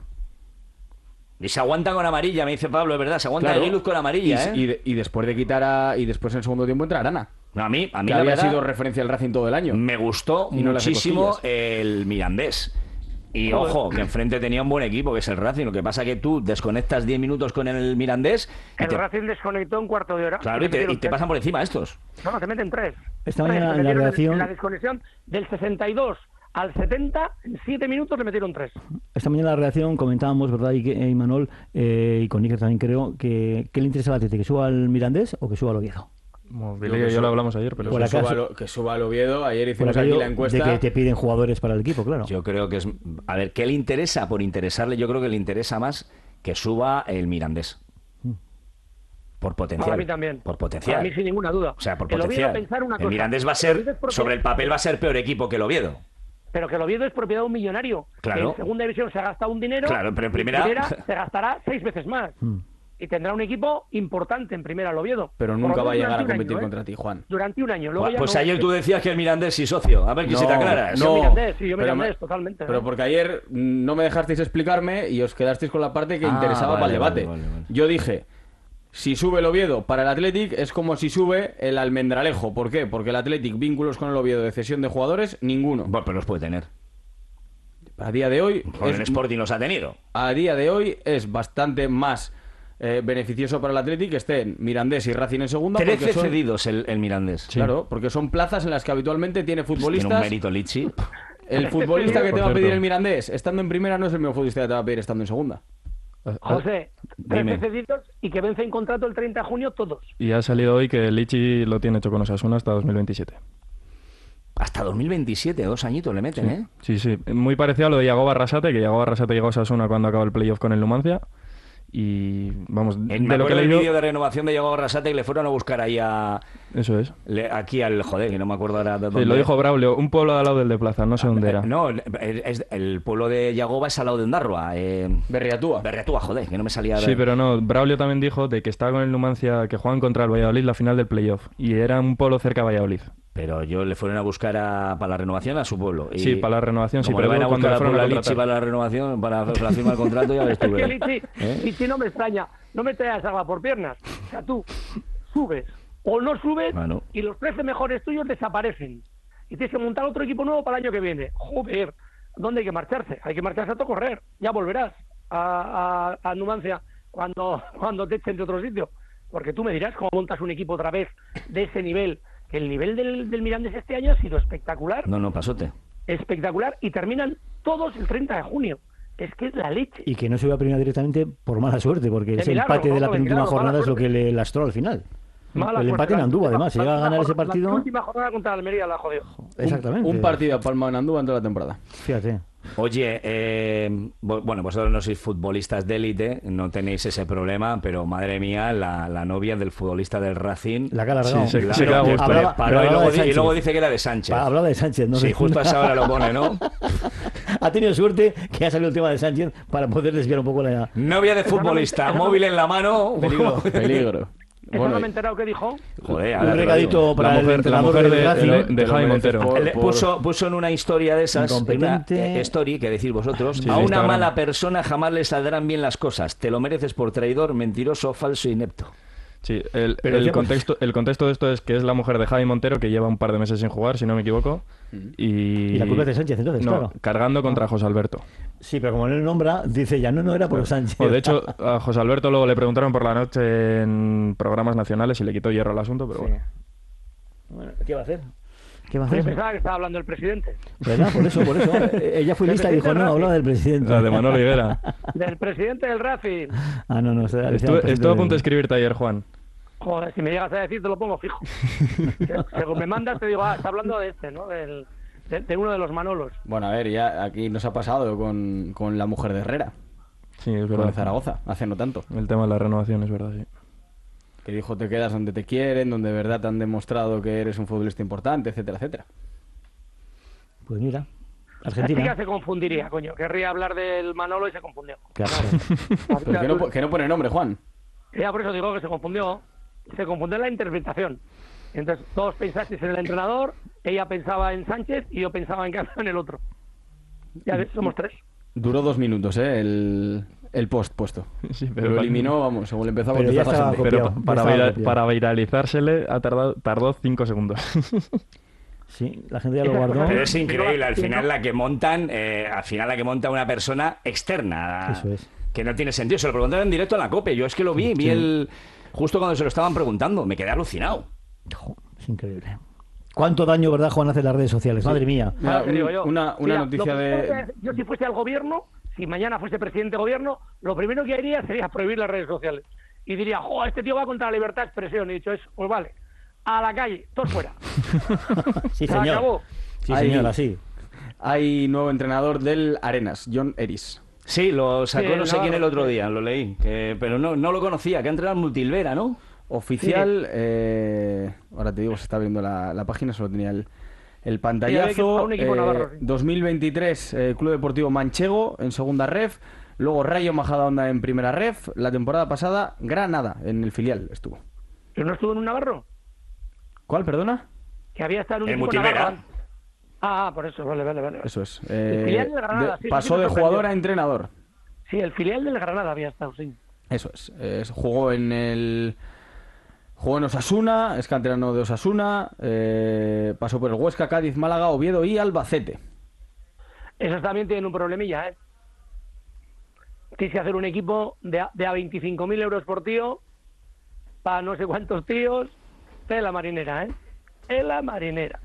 Y se aguanta con amarilla, me dice Pablo, es verdad, se aguanta claro. el Luz con amarilla, y, ¿eh? Y, de, y después de quitar a... Y después en el segundo tiempo entra Arana. No, a mí, a mí que la había verdad, sido referencia al Racing todo el año. Me gustó y no muchísimo el Mirandés. Y Joder. ojo, que enfrente tenía un buen equipo, que es el Racing. Lo que pasa que tú desconectas diez minutos con el Mirandés. El te... Racing desconectó un cuarto de hora. Claro, y te, y te pasan por encima estos. No, no, te meten tres. Esta tres, mañana en la redacción... En la desconexión del sesenta y dos al setenta, en siete minutos le metieron tres. Esta mañana en la redacción comentábamos, ¿verdad? Y, y Manol, eh, y con Iker también creo, que ¿qué le interesa al Atlético? ¿Que suba al Mirandés o que suba al Oviedo? Bueno, Billy y yo lo hablamos ayer, pero que suba, lo, que suba al Oviedo. Ayer hicimos aquí la encuesta de que te piden jugadores para el equipo, claro. Yo creo que es... A ver, ¿qué le interesa? Por interesarle, yo creo que le interesa más que suba el Mirandés. Por potencial. Para mí también. Por potencial. Para mí sin ninguna duda. O sea, por el potencial. Pensar una el cosa. Mirandés va a ser, sobre el papel va a ser peor equipo que el Oviedo. Pero que el Oviedo es propiedad de un millonario. Claro. Que en segunda división se ha gastado un dinero. Claro, pero en primera... en primera se gastará seis veces más. Mm. Y tendrá un equipo importante en primera el Oviedo. Pero nunca va a llegar a competir año, contra ¿eh? ti, Juan. Durante un año. Luego pues ya pues no... ayer tú decías que el Mirandés sí, socio. A ver, que no, si te aclaras. No, yo Mirandés, sí, yo pero Mirandés, me... totalmente. Pero ¿eh? porque ayer no me dejasteis explicarme y os quedasteis con la parte que ah, interesaba vale, para el debate. Vale, vale, vale. Yo dije... Si sube el Oviedo para el Athletic es como si sube el Almendralejo. ¿Por qué? Porque el Athletic, vínculos con el Oviedo de cesión de jugadores, ninguno. Bueno, pero los puede tener. A día de hoy... Con es, el Sporting los ha tenido. A día de hoy es bastante más eh, beneficioso para el Athletic que estén Mirandés y Racing en segunda. Trece son... cedidos el, el Mirandés. Sí. Claro, porque son plazas en las que habitualmente tiene futbolistas... Tiene un mérito Lichi. El futbolista que te va a pedir el Mirandés estando en primera no es el mismo futbolista que te va a pedir estando en segunda. José, trece cedidos y que vence en contrato el treinta de junio todos. Y ha salido hoy que Lichi lo tiene hecho con Osasuna hasta dos mil veintisiete. Hasta dos mil veintisiete, dos añitos le meten, sí. ¿eh? Sí, sí. Muy parecido a lo de Yago Barrasate, que Yago Barrasate llegó a Osasuna cuando acabó el playoff con el Numancia. Y vamos, en, de me lo que el leído... vídeo de renovación de Yago Barrasate y le fueron a buscar ahí a... Eso es. Le, aquí al... Joder, que no me acuerdo ahora de dónde... Sí, lo dijo Braulio, un pueblo al lado del de Plaza, no sé dónde era. No, es, el pueblo de Yagoba es al lado de Ondarroa. Eh... Berriatúa. Berriatúa, joder, que no me salía... Sí, pero no, Braulio también dijo de que estaba con el Numancia, que juegan contra el Valladolid la final del playoff. Y era un pueblo cerca de Valladolid. Pero yo le fueron a buscar a, para la renovación a su pueblo. Y sí, para la renovación, sí, pero pero le van a buscar a fueron la a Lichi para la renovación, para la firma del contrato, ya ves tú. Es que Lichi, ¿eh? Lichi no me extraña, no me traigas agua por piernas. O sea, tú subes o no subes bueno. y los trece mejores tuyos desaparecen. Y tienes que montar otro equipo nuevo para el año que viene. Joder, ¿dónde hay que marcharse? Hay que marcharse a todo correr. Ya volverás a, a, a Numancia cuando, cuando te echen de otro sitio. Porque tú me dirás cómo montas un equipo otra vez de ese nivel. Que el nivel del, del Mirandés este año ha sido espectacular. No, no, pasote. Espectacular. Y terminan todos el treinta de junio. Es que es la leche. Y que no se iba a primera directamente por mala suerte, porque de ese milagro, empate de la penúltima jornada es lo que le lastró al final. Mala el empate en Andúba, además. Si llega a ganar ese partido... La última jornada contra Almería la jodió. Exactamente. Un, un partido a Palma en Andúba en toda la temporada. Fíjate. Oye, eh, bueno, vosotros no sois futbolistas de élite, no tenéis ese problema, pero madre mía, la, la novia del futbolista del Racing... La que ha largado. Sí, sí, se queda hablaba, paró, hablaba y, luego, de y luego dice que era de Sánchez. Hablaba de Sánchez, ¿no? Sí, justo a esa hora lo pone, ¿no? Ha tenido suerte que ha salido el tema de Sánchez para poder desviar un poco la... Novia de futbolista, móvil en la mano... Peligro, peligro. ¿Eso Bueno, no me he enterado qué dijo? Joder, Un ahora te lo regadito digo. para La el mujer, la entrenador mujer del de, Racing. de, de Te lo Javi mereces Montero. por- Él puso, puso en una historia de esas, una Incompetente. eh, story, que decir vosotros, Sí, a de una Instagram. mala persona jamás le saldrán bien las cosas. Te lo mereces por traidor, mentiroso, falso, inepto. Sí, el, Pero el, ya, pues- contexto, el contexto de esto es que es la mujer de Javi Montero, que lleva un par de meses sin jugar, si no me equivoco. Y, Y la culpa es de Sánchez, entonces, no, claro. cargando contra José Alberto. Sí, pero como no le nombra, dice ya, no, no era por Sánchez. O, de hecho, a José Alberto luego le preguntaron por la noche en programas nacionales y le quitó hierro al asunto, pero Sí. bueno. Bueno, ¿qué va a hacer? ¿Qué va a Yo hacer? pensaba que estaba hablando del presidente. ¿Verdad? Por eso, por eso. Eh, Ella fue Del lista y dijo, presidente no, del hablaba del presidente. La de Manolo Higuera. Del presidente del Racing. Ah, no, no. se- decía el Estuve, presidente estuve a del- punto de escribirte ayer, Juan. Joder, si me llegas a decir, te lo pongo fijo. Según me mandas, te digo, ah, está hablando de este, ¿no? Del, de, de uno de los Manolos. bueno, a ver, ya aquí nos ha pasado con, con la mujer de Herrera, Sí, es con verdad. el Zaragoza, hace no tanto. El tema de la renovación es verdad, sí. Que dijo te quedas donde te quieren, donde de verdad te han demostrado que eres un futbolista importante, etcétera, etcétera. Pues mira, La chica Argentina. se confundiría, coño. Querría hablar del Manolo y se confundió. Claro. Pero que no, po- que no pone nombre, Juan. Ya por eso digo que se confundió. Se confundió en la interpretación. Entonces todos pensasteis en el entrenador, ella pensaba en Sánchez y yo pensaba en cada en el otro. Ya ves, somos tres. Duró dos minutos, ¿eh? El, el post puesto. Sí, pero Lo pa- eliminó, vamos, según le empezó a Pero ya contestar la estaba gente. Pero copiado, pa- para, ya estaba vira- copiado. para viralizársele ha tardado, tardó cinco segundos. Sí, la gente ya lo guardó. Pero es increíble, al final la que montan, eh, al final la que monta una persona externa. Eso es. Que no tiene sentido. Se lo preguntaron en directo en la COPE. Yo es que lo vi, vi Sí. el... Justo cuando se lo estaban preguntando, me quedé alucinado. Jo, es increíble. ¿Cuánto daño, verdad, Juan, hace las redes sociales? Madre mía. Mira, Ahora te digo un- yo. una una Mira, noticia lo primero de... que- Yo si fuese al gobierno, si mañana fuese presidente de gobierno, lo primero que haría sería prohibir las redes sociales. Y diría, jo, este tío va contra la libertad de expresión. Y dicho eso, pues vale, a la calle, todos fuera. Sí, Se señor. acabó. Sí, Ahí. señor, así. Hay nuevo entrenador del Arenas, John Eris. Sí, lo sacó Sí, no sé Navarro, quién el otro sí. día, lo leí. Que, pero no, no lo conocía, que ha entrenado en Multilvera, ¿no? Oficial, eh, ahora te digo, se está viendo la, la página, solo tenía el, el Sí, a pantallazo. un equipo eh, navarro, sí. dos mil veintitrés, eh, Club Deportivo Manchego en segunda ref, luego Rayo Majadahonda en primera ref, la temporada pasada Granada en el filial estuvo. ¿Pero no estuvo en un Navarro? ¿Cuál, perdona? Que había estado en un En equipo Multilvera. Navarro. Ah, por eso, vale, vale, vale. Eso es. El filial de Granada, sí, sí, pasó me de sorprendió. jugador a entrenador. Sí, el filial del Granada había estado, sí. Eso es. Eh, jugó en el. Jugó en Osasuna, es canterano de Osasuna, eh, pasó por el Huesca, Cádiz, Málaga, Oviedo y Albacete. Esos también tienen un problemilla, ¿eh? Quise hacer un equipo de a, de a veinticinco mil euros por tío, para no sé cuántos tíos, de la marinera, ¿eh? De la marinera.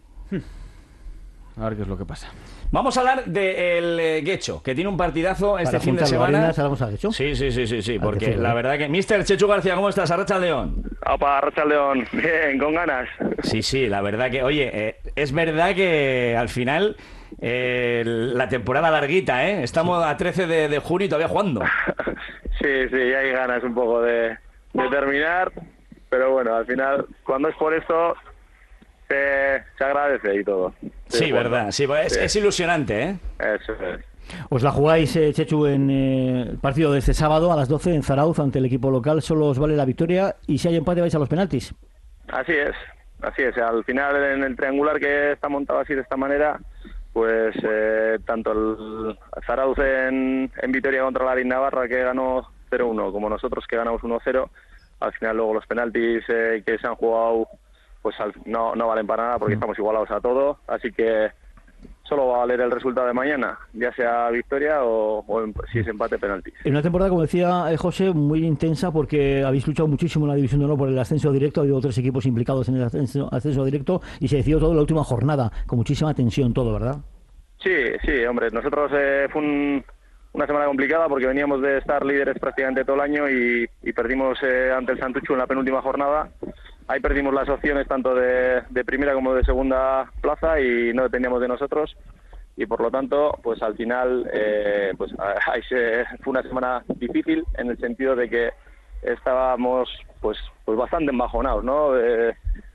A ver qué es lo que pasa. Vamos a hablar del eh, Guecho, que tiene un partidazo este Para fin de juntar semana. Arenas, ahora vamos a Guecho. Sí, sí, sí, sí, sí, Al porque que sí, la ¿eh? verdad que... mister Chechu García, ¿cómo estás? Arracha León. Opa, Arracha León. Bien, con ganas. Sí, sí, la verdad que... Oye, eh, es verdad que al final eh, la temporada larguita, ¿eh? Estamos a trece de, de junio y todavía jugando. Sí, sí, hay ganas un poco de, de terminar, pero bueno, al final, cuando es por esto, se, se agradece y todo. Sí, bueno, verdad, sí, pues es, sí. es ilusionante, ¿eh? Eso es. Os la jugáis, eh, Chechu, en eh, el partido de este sábado a las doce en Zarauz ante el equipo local. Solo os vale la victoria y si hay empate vais a los penaltis. Así es, así es. Al final, en el triangular que está montado así de esta manera, pues eh, tanto el Zarauz en, en Vitoria contra la Larín Navarra, que ganó cero uno, como nosotros que ganamos uno cero, al final luego los penaltis eh, que se han jugado pues al- no, no valen para nada porque estamos igualados a todo, así que solo va a valer el resultado de mañana, ya sea victoria o, o em- si es empate, penaltis. En una temporada, como decía eh, José, muy intensa porque habéis luchado muchísimo en la División de Honor por el ascenso directo. Ha habido tres equipos implicados en el ascenso, ascenso directo y se decidió todo en la última jornada, con muchísima tensión todo, ¿verdad? Sí, sí, hombre, nosotros eh, fue un- una semana complicada porque veníamos de estar líderes prácticamente todo el año y, y perdimos eh, ante el Santuchu en la penúltima jornada. Ahí perdimos las opciones tanto de, de primera como de segunda plaza y no dependíamos de nosotros. y por lo tanto, pues al final, eh, pues ahí se, fue una semana difícil en el sentido de que estábamos pues pues bastante embajonados, ¿no? Eh,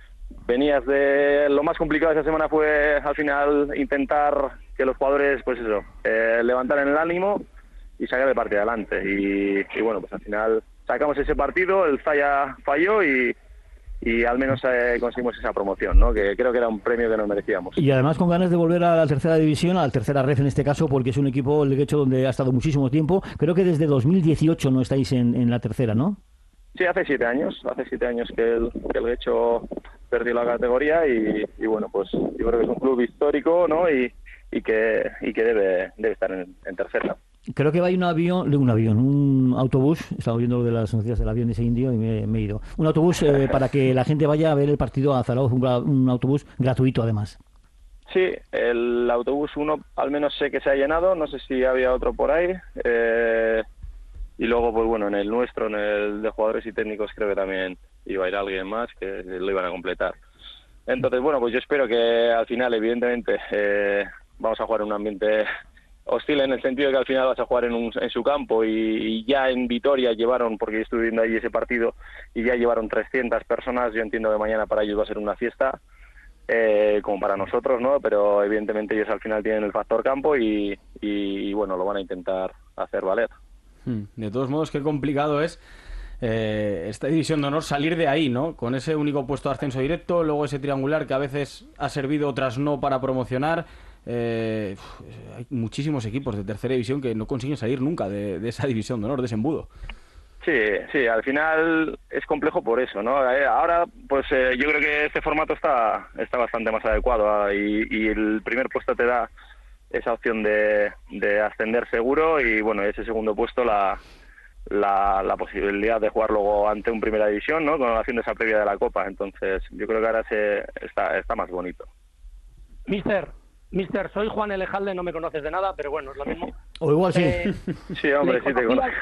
venías de... Lo más complicado de esa semana fue al final intentar que los jugadores, pues eso, eh, levantaran el ánimo y sacar el partido adelante. Y, y bueno, pues al final sacamos ese partido, el Zaya falló y, y al menos eh, conseguimos esa promoción, ¿no? Que creo que era un premio que nos merecíamos. Y además con ganas de volver a la tercera división, a la tercera red en este caso, porque es un equipo, el Guecho, donde ha estado muchísimo tiempo. Creo que desde dos mil dieciocho no estáis en, en la tercera, ¿no? Sí, hace siete años, hace siete años que el, que el Guecho perdió la categoría y, y bueno, pues yo creo que es un club histórico, ¿no? Y, y que y que debe debe estar en, en tercera. Creo que va a ir un avión, un avión, un autobús, estaba viendo lo de las noticias del avión ese indio y me, me he ido. Un autobús eh, para que la gente vaya a ver el partido a Zaragoza, un, un autobús gratuito además. Sí, el autobús uno al menos sé que se ha llenado, no sé si había otro por ahí. Eh, y luego, pues bueno, en el nuestro, en el de jugadores y técnicos, creo que también iba a ir alguien más que lo iban a completar. Entonces, bueno, pues yo espero que al final, evidentemente, eh, vamos a jugar en un ambiente hostil en el sentido de que al final vas a jugar en, un, en su campo y, y ya en Vitoria llevaron, porque yo estuve viendo ahí ese partido, y ya llevaron trescientas personas. Yo entiendo que mañana para ellos va a ser una fiesta, eh, como para nosotros, ¿no? Pero evidentemente ellos al final tienen el factor campo y, y, y bueno, lo van a intentar hacer valer. De todos modos, qué complicado es eh, esta división de honor salir de ahí, ¿no? Con ese único puesto de ascenso directo, luego ese triangular que a veces ha servido, otras no, para promocionar. Eh, hay muchísimos equipos de tercera división que no consiguen salir nunca de, de esa división de honor, de ese embudo. Sí, sí, al final es complejo por eso, ¿no? Ahora, pues eh, yo creo que este formato está está bastante más adecuado, ¿eh? y, y el primer puesto te da esa opción de, de ascender seguro y, bueno, ese segundo puesto la, la, la posibilidad de jugar luego ante un primera división, ¿no? Con haciendo esa previa de la Copa. Entonces, yo creo que ahora se está, está más bonito. Mister, Mister, soy Juan Elejalde, no me conoces de nada, pero bueno, es lo mismo. O igual sí. Eh, sí, hombre, sí te conozco.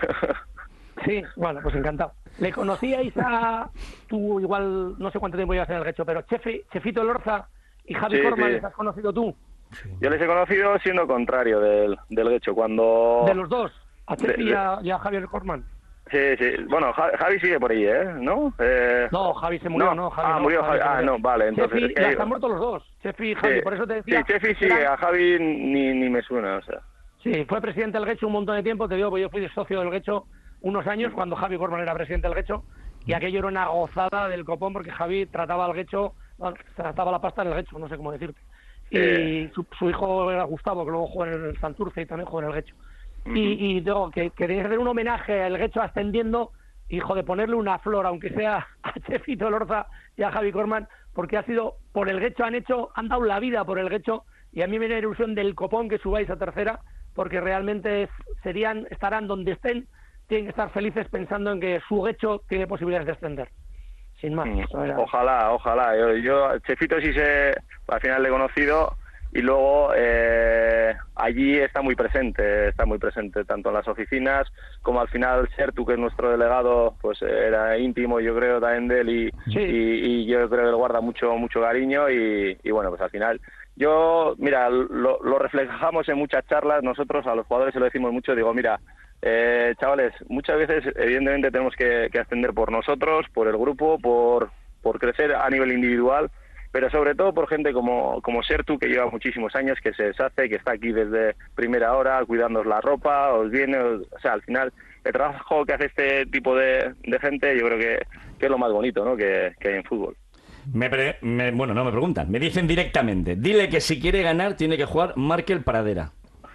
Sí, bueno, pues encantado. ¿Le conocíais a... Tú igual, no sé cuánto tiempo llevas en el Guecho, pero Chefi, Chefito Elorza y Javi sí, Corman, sí. ¿les has conocido tú? Yo les he conocido siendo contrario del, del Guecho, cuando... ¿De los dos? ¿A Chefi de, y, a, y a Javier Corman? Sí, sí. Bueno, Javi sigue por ahí, ¿eh? ¿No? Eh... No, Javi se murió, ¿no? no Javi, ah, no, murió Javi. Javi. Ah, no, vale, entonces... Chefi, es que... ya están muertos los dos, Chefi y Javi, sí, por eso te decía... Sí, Chefi sigue, era... a Javi ni, ni me suena, o sea... Sí, fue presidente del Guecho un montón de tiempo, te digo, porque yo fui socio del Guecho unos años cuando Javi Corman era presidente del Guecho, y aquello era una gozada del copón porque Javi trataba al Guecho, bueno, trataba la pasta en el Guecho, no sé cómo decirte. Y eh... su, su hijo era Gustavo, que luego jugó en el Santurce y también jugó en el Guecho. Uh-huh. Y, y digo, que, que tenías que hacer un homenaje al Guecho ascendiendo, hijo, de ponerle una flor, aunque sea a Chefito Elorza y a Javi Corman, porque ha sido, por el Guecho han hecho, han dado la vida por el Guecho, y a mí me da ilusión del copón que subáis a tercera, porque realmente es, serían, estarán donde estén, tienen que estar felices pensando en que su Guecho tiene posibilidades de ascender. Sin más. Mm, ojalá, ojalá. Yo, yo Chefito sí sé, al final le he conocido y luego eh, allí está muy presente, está muy presente tanto en las oficinas como al final Sertu, que es nuestro delegado, pues era íntimo, yo creo, también de él y, sí. y, y yo creo que le guarda mucho mucho cariño y, y bueno, pues al final yo, mira, lo, lo reflejamos en muchas charlas, nosotros a los jugadores se lo decimos mucho, digo, mira, Eh, chavales, muchas veces evidentemente tenemos que, que ascender por nosotros, por el grupo, por, por crecer a nivel individual, pero sobre todo por gente como, como Sertu, que lleva muchísimos años, que se deshace, que está aquí desde primera hora cuidándoos la ropa, os viene, os, o sea, al final el trabajo que hace este tipo de, de gente yo creo que, que es lo más bonito, ¿no? que, que hay en fútbol. Me pre- me, bueno, no me preguntan, me dicen directamente, dile que si quiere ganar tiene que jugar Markel Pradera.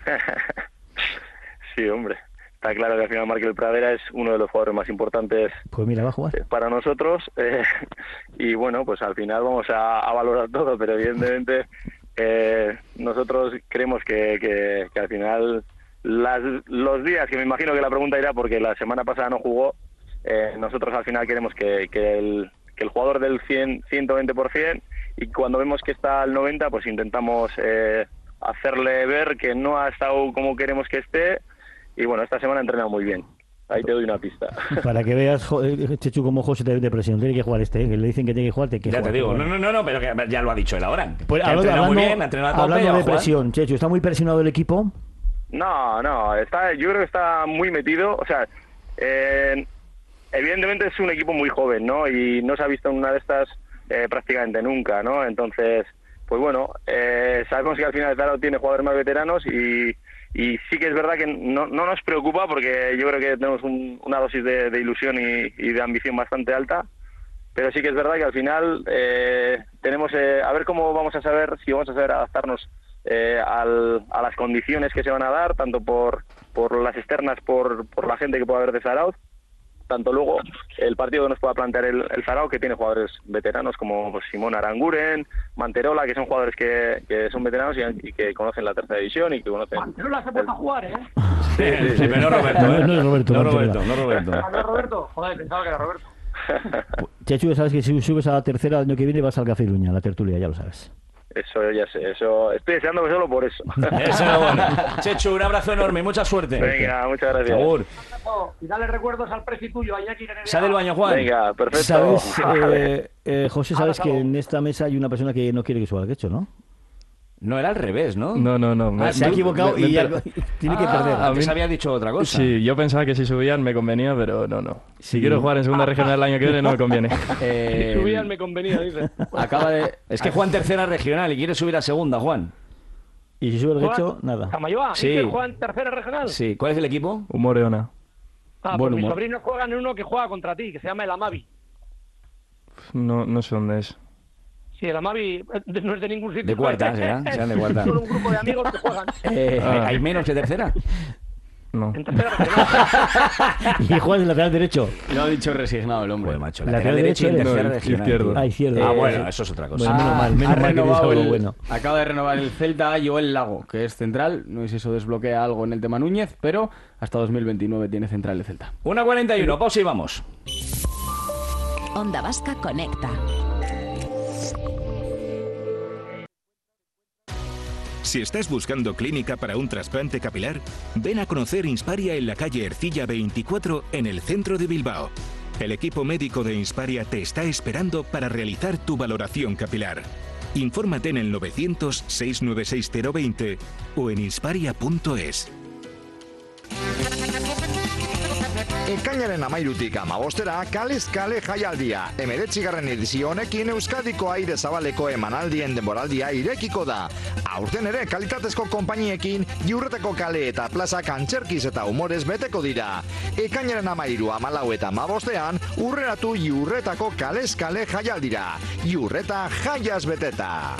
Sí, hombre. Está claro que al final Markel Pradera es uno de los jugadores más importantes pues mira, va a jugar. para nosotros eh, y bueno, pues al final vamos a, a valorar todo, pero evidentemente eh, nosotros creemos que, que, que al final las, los días, que me imagino que la pregunta irá porque la semana pasada no jugó, eh, nosotros al final queremos que, que, el, que el jugador del cien, ciento veinte por ciento y cuando vemos que está al noventa por ciento pues intentamos eh, hacerle ver que no ha estado como queremos que esté. Y bueno, esta semana ha entrenado muy bien. ahí te doy una pista. Para que veas, jo- eh, Chechu, como José te de presión. Tiene que jugar este, ¿eh? Que le dicen que tiene que jugar, te que Ya jugar, te digo, pero no, bueno. no, no, no, pero que ya lo ha dicho él ahora. Pues, Que ha hablando entrenado muy hablando- bien, ha entrenado a tope, hablando ya va de a jugar. presión, Chechu, ¿está muy presionado el equipo? No, no, está, yo creo que está muy metido, o sea, eh, evidentemente es un equipo muy joven, ¿no? Y no se ha visto en una de estas eh, prácticamente nunca, ¿no? Entonces, pues bueno, eh, sabemos que al final el Zarauz tiene jugadores más veteranos y, y sí que es verdad que no, no nos preocupa porque yo creo que tenemos un- una dosis de, de ilusión y, y de ambición bastante alta, pero sí que es verdad que al final eh, tenemos, eh, a ver cómo vamos a saber, si vamos a saber adaptarnos eh, al, a las condiciones que se van a dar, tanto por, por las externas, por, por la gente que pueda haber de Zarauz, tanto luego el partido que nos pueda plantear el, el Zarauz, que tiene jugadores veteranos como pues, Simón Aranguren, Manterola, que son jugadores que, que son veteranos y, y que conocen la tercera división y que conocen... Manterola se puede jugar, ¿eh? Sí, sí, sí. Sí, pero no Roberto, ¿eh? No, no es Roberto, No Manterola. Roberto, no Roberto. ¿No es Roberto? Joder, pensaba que era Roberto. Chechu, ya sabes que si subes a la tercera el año que viene vas al Café Iruña, a la tertulia, ya lo sabes. Eso ya sé, eso estoy deseando que solo por eso. Eso es bueno. Chechu, un abrazo enorme y mucha suerte. Venga, muchas gracias. Agur. Y dale recuerdos al presi tuyo, a Iñaki Genevieve. Sale del baño, Juan. Venga, perfecto. ¿Sabes, Vale. eh, eh, José, sabes que en esta mesa hay una persona que no quiere que suba al quecho, ¿no? No, era al revés, ¿no? No, no, no. Ah, se ha equivocado y ya tiene que perder. Ah, antes había dicho otra cosa. Sí, yo pensaba que si subían me convenía, pero no, no. Si quiero jugar en segunda regional el año que viene no me conviene. Eh, Si subían me convenía, dice. acaba de... Es que Juan tercera regional y quiere subir a segunda, Juan. Y si sube el quecho, nada. Samayoa, Sí. ¿dice Juan tercera regional? Sí, ¿cuál es el equipo? Humoreona. Ah, Buen pues mis humor. sobrinos juegan en uno que juega contra ti, que se llama el Amavi. No, no sé dónde es. Sí, el Amavi eh, no es de ningún sitio. De cuarta, será, serán de cuarta. Solo un grupo de amigos que juegan. Eh, Ah. ¿Hay menos que tercera? No. En tercera regional. Y juegas el lateral derecho. Lo ha dicho resignado el hombre. Pues macho, Lateral lateral derecho y derecho tercera eres. regional. Izquierdo. tío. Ah, izquierdo. Ah, Eh, bueno, eso es otra cosa. Bueno, menos mal, menos ha mal que dices renovado algo el- bueno. Acaba de renovar el Celta a Joel Lago, que es central. No sé si eso desbloquea algo en el tema Núñez, pero hasta dos mil veintinueve tiene central el Celta. una cuarenta y uno, pausa y vamos. Onda Vasca conecta. Si estás buscando clínica para un trasplante capilar, ven a conocer Insparia en la calle Ercilla veinticuatro en el centro de Bilbao. El equipo médico de Insparia te está esperando para realizar tu valoración capilar. Infórmate en el novecientos, seiscientos noventa y seis cero veinte o en insparia punto es. Ekainaren amairutik amabostera, kales kale jaialdia. Emeretzigarren edizio honekin Euskadiko aire zabaleko emanaldien denboraldia irekiko da. Aurten ere kalitatezko konpainiekin Iurretako kale eta plazak antzerkiz eta humorez beteko dira. Ekainaren amairu amalau eta amabostean, urreratu Iurretako kales kale jaialdira. Iurreta jaiaz beteta.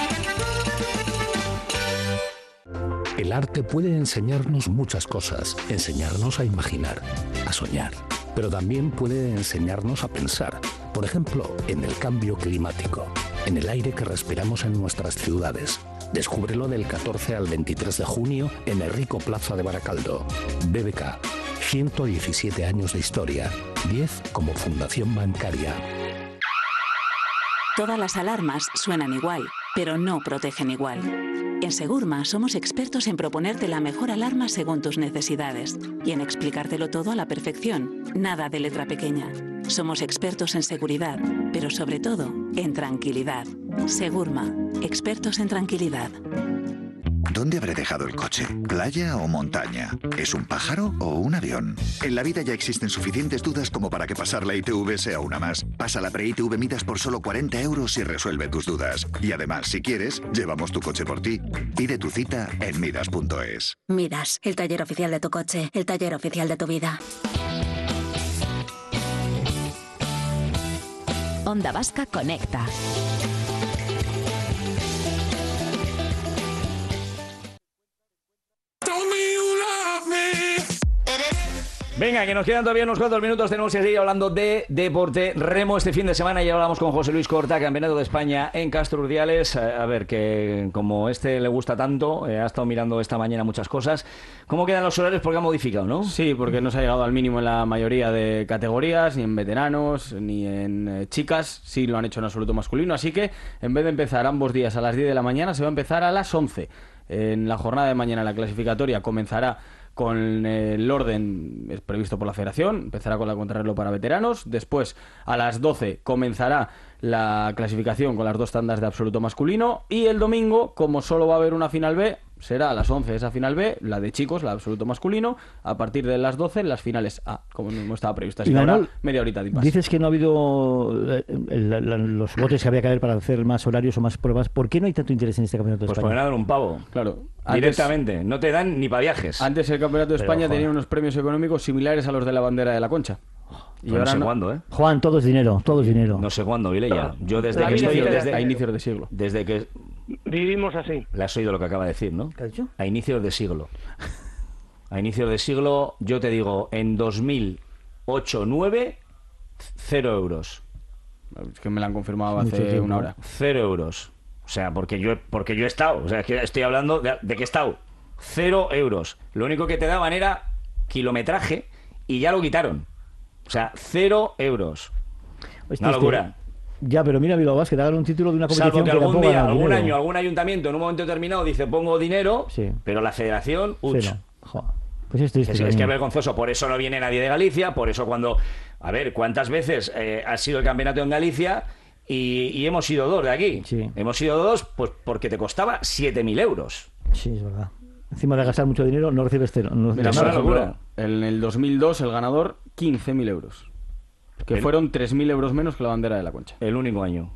El arte puede enseñarnos muchas cosas, enseñarnos a imaginar, a soñar, pero también puede enseñarnos a pensar, por ejemplo, en el cambio climático, en el aire que respiramos en nuestras ciudades. Descúbrelo del catorce al veintitrés de junio en el Rico Plaza de Baracaldo. B B K, ciento diecisiete años de historia, diez como fundación bancaria. Todas las alarmas suenan igual, pero no protegen igual. En Segurma somos expertos en proponerte la mejor alarma según tus necesidades y en explicártelo todo a la perfección, nada de letra pequeña. Somos expertos en seguridad, pero sobre todo en tranquilidad. Segurma, expertos en tranquilidad. ¿Dónde habré dejado el coche? ¿Playa o montaña? ¿Es un pájaro o un avión? En la vida ya existen suficientes dudas como para que pasar la I T V sea una más. Pasa la pre-I T V Midas por solo cuarenta euros y resuelve tus dudas. Y además, si quieres, llevamos tu coche por ti. Pide tu cita en midas punto es. Midas, el taller oficial de tu coche, el taller oficial de tu vida. Onda Vasca conecta. Venga, que nos quedan todavía unos cuantos minutos. Tenemos que seguir hablando de deporte. Remo este fin de semana. Ya hablamos con José Luis Corta, campeonato de España en Castro Urdiales. A ver, que como este le gusta tanto, eh, ha estado mirando esta mañana muchas cosas. ¿Cómo quedan los horarios? Porque ha modificado, ¿no? Sí, porque no se ha llegado al mínimo en la mayoría de categorías, ni en veteranos, ni en eh, chicas. Sí lo han hecho en absoluto masculino. Así que en vez de empezar ambos días a las diez de la mañana, se va a empezar a las once. En la jornada de mañana la clasificatoria comenzará con el orden es previsto por la federación. Empezará con la contrarreloj para veteranos. Después, a las doce, comenzará la clasificación con las dos tandas de absoluto masculino. Y el domingo, como solo va a haber una final B, será a las once esa final B, la de chicos, la de absoluto masculino. A partir de las doce, las finales A, como no estaba previsto. Así que ahora media horita de impasse. Dices que no ha habido eh, el, el, los botes que había que haber para hacer más horarios o más pruebas. ¿Por qué no hay tanto interés en este campeonato de Pues España? porque no dan un pavo. Claro. Directamente. No te dan ni para viajes. Antes el campeonato de Pero, España joder. tenía unos premios económicos similares a los de la bandera de la Concha. Y ahora no sé cuándo, ¿eh? Juan, todo es dinero, todo es dinero. No sé cuándo, Vilella. Yo desde La que vida estoy... entera. Desde, a inicios de siglo. Desde que... Vivimos así. Le has oído lo que acaba de decir, ¿no? ¿Qué ha dicho? A inicios de siglo. A inicios de siglo, yo te digo, en dos mil ocho nueve, cero euros. Es que me lo han confirmado Mucho hace tiempo. una hora. Cero euros. O sea, porque yo, porque yo he estado. O sea, es que estoy hablando de, de que he estado. Cero euros. Lo único que te daban era kilometraje y ya lo quitaron. O sea, cero euros. Hostia, Una este- locura. Ya, pero mira, Bilbao Basket, te hagan un título de una competición Salvo que algún tampoco día, gana algún dinero. año, algún ayuntamiento en un momento determinado dice pongo dinero, Sí. pero la federación, uch. Cero. Jo. Pues es triste. Es, es que es también. vergonzoso, por eso no viene nadie de Galicia, por eso cuando... A ver, ¿cuántas veces eh, ha sido el campeonato en Galicia y, y hemos sido dos de aquí? Sí. Hemos sido dos pues porque te costaba siete mil euros. Sí, es verdad. Encima de gastar mucho dinero, no recibes cero. No Mira, recibes por una nada. ejemplo, locura. en el dos mil dos el ganador quince mil euros. Que El- fueron tres mil euros menos que la bandera de la Concha. El único año.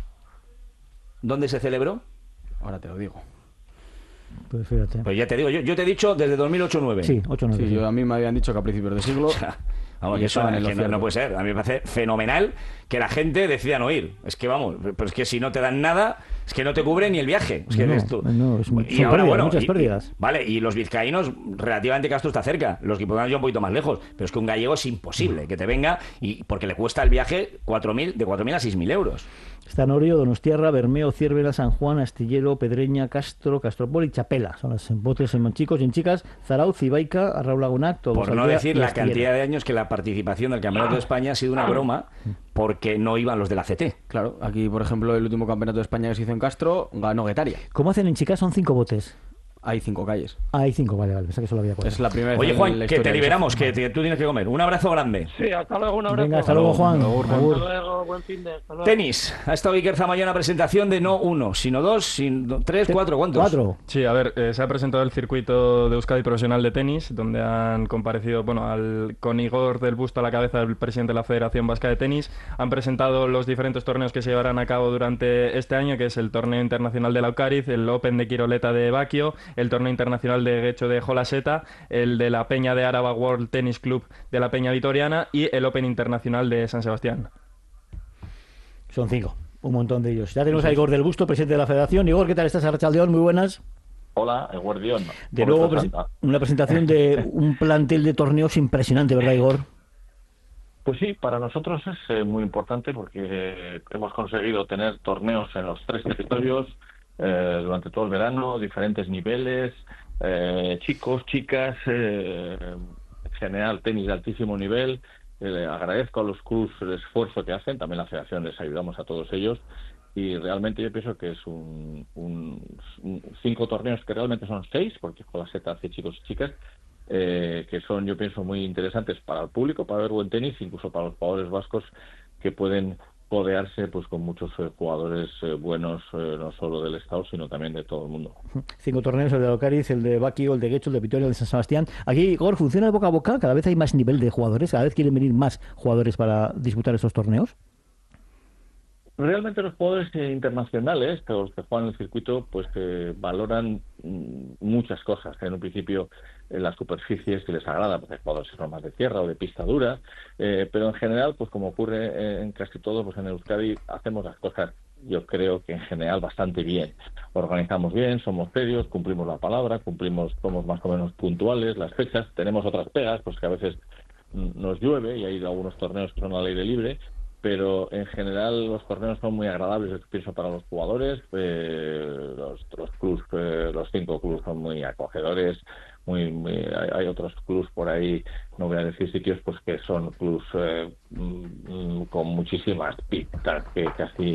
¿Dónde se celebró? Ahora te lo digo. Pues fíjate. Pues ya te digo, yo, yo te he dicho desde dos mil ocho nueve. Sí, ocho nueve. Sí, yo, a mí me habían dicho que a principios de siglo... Vamos, y que eso estaban en lo que no, cierto. no puede ser. A mí me parece fenomenal que la gente decida no ir. Es que vamos, pero es que si no te dan nada, es que no te cubre ni el viaje. Es que No, eres tú. no, es muy- Y son ahora, pérdidas, bueno, muchas y- pérdidas. y- vale, y los vizcaínos, relativamente Castro está cerca. Los guipuzcoanos ya un poquito más lejos. Pero es que un gallego es imposible que te venga y porque le cuesta el viaje cuatro mil, de cuatro mil a seis mil euros. Están Orio, Donostiarra, Bermeo, Ciervela, San Juan, Astillero, Pedreña, Castro, Castropol y Chapela. Son los botes en chicos y en chicas. Zarauz, Ibaica, Arraula Lagunac, Por no Tolosaldea decir y la Astillero. cantidad de años que la participación del Campeonato de España ha sido una broma porque no iban los de la C T. Claro, aquí, por ejemplo, el último campeonato de España que se hizo en Castro, ganó Guetaria. ¿Cómo hacen en chicas? Son cinco botes. Hay cinco calles. Ah, hay cinco, vale, vale. Pensaba que solo había cuatro. Es la primera vez Oye, en Juan, la que historia te que liberamos, se- que te- tú tienes que comer. Un abrazo grande. Sí, hasta luego, un abrazo. Venga, hasta luego, Juan. Agur. Agur. Hasta luego, buen fin de. Hasta luego. Tenis. Ha estado Iker Zamaya en una presentación de no uno, sino dos, sino tres, cuatro. ¿Cuántos? Cuatro. Sí, a ver, eh, se ha presentado el circuito de Euskadi profesional de tenis, donde han comparecido, bueno, al, con Igor del Busto a la cabeza del presidente de la Federación Vasca de Tenis. Han presentado los diferentes torneos que se llevarán a cabo durante este año, que es el Torneo Internacional de Laucariz, el Open de Quiroleta de Baquio, el Torneo Internacional de Guecho de Jolaseta, el de la Peña de Áraba World Tennis Club de la Peña Vitoriana y el Open Internacional de San Sebastián. Son cinco. Un montón de ellos. Ya tenemos a Igor del Busto, presidente de la Federación. Igor, ¿qué tal estás, Arrachaldeón? Muy buenas. Hola, Guardión. De nuevo, presen- una presentación de un plantel de torneos impresionante, ¿verdad, Igor? Pues sí, para nosotros es eh, muy importante porque eh, hemos conseguido tener torneos en los tres territorios eh, durante todo el verano, diferentes niveles, eh, chicos, chicas, eh, en general tenis de altísimo nivel. Eh, le agradezco a los clubs el esfuerzo que hacen, también la federación les ayudamos a todos ellos y realmente yo pienso que es un, un, un cinco torneos que realmente son seis, porque con la seta hace chicos y chicas, eh, que son yo pienso muy interesantes para el público, para ver buen tenis, incluso para los jugadores vascos que pueden codearse pues con muchos eh, jugadores eh, buenos, eh, no solo del estado sino también de todo el mundo. Cinco torneos, el de Laucariz, el de Baquio, el de Guecho, el de Vitoria, el de San Sebastián. Aquí, Igor, ¿funciona de boca a boca? ¿Cada vez hay más nivel de jugadores? ¿Cada vez quieren venir más jugadores para disputar estos torneos? Realmente los jugadores eh, internacionales, que los que juegan en el circuito, pues eh, valoran mm, muchas cosas. En un principio, eh, las superficies que les agrada, porque hay jugadores que son más de tierra o de pista dura, eh, pero en general, pues como ocurre eh, en casi todo, pues en Euskadi hacemos las cosas, yo creo que en general bastante bien. Organizamos bien, somos serios, cumplimos la palabra, cumplimos, somos más o menos puntuales, las fechas, tenemos otras pegas, pues que a veces mm, nos llueve y hay algunos torneos que son al aire libre, pero en general los torneos son muy agradables, yo pienso, para los jugadores. Eh, los, los clubs, eh, los cinco clubs son muy acogedores, muy, muy hay, hay otros clubs por ahí, no voy a decir sitios, pues que son clubs eh, mm, con muchísimas pistas que casi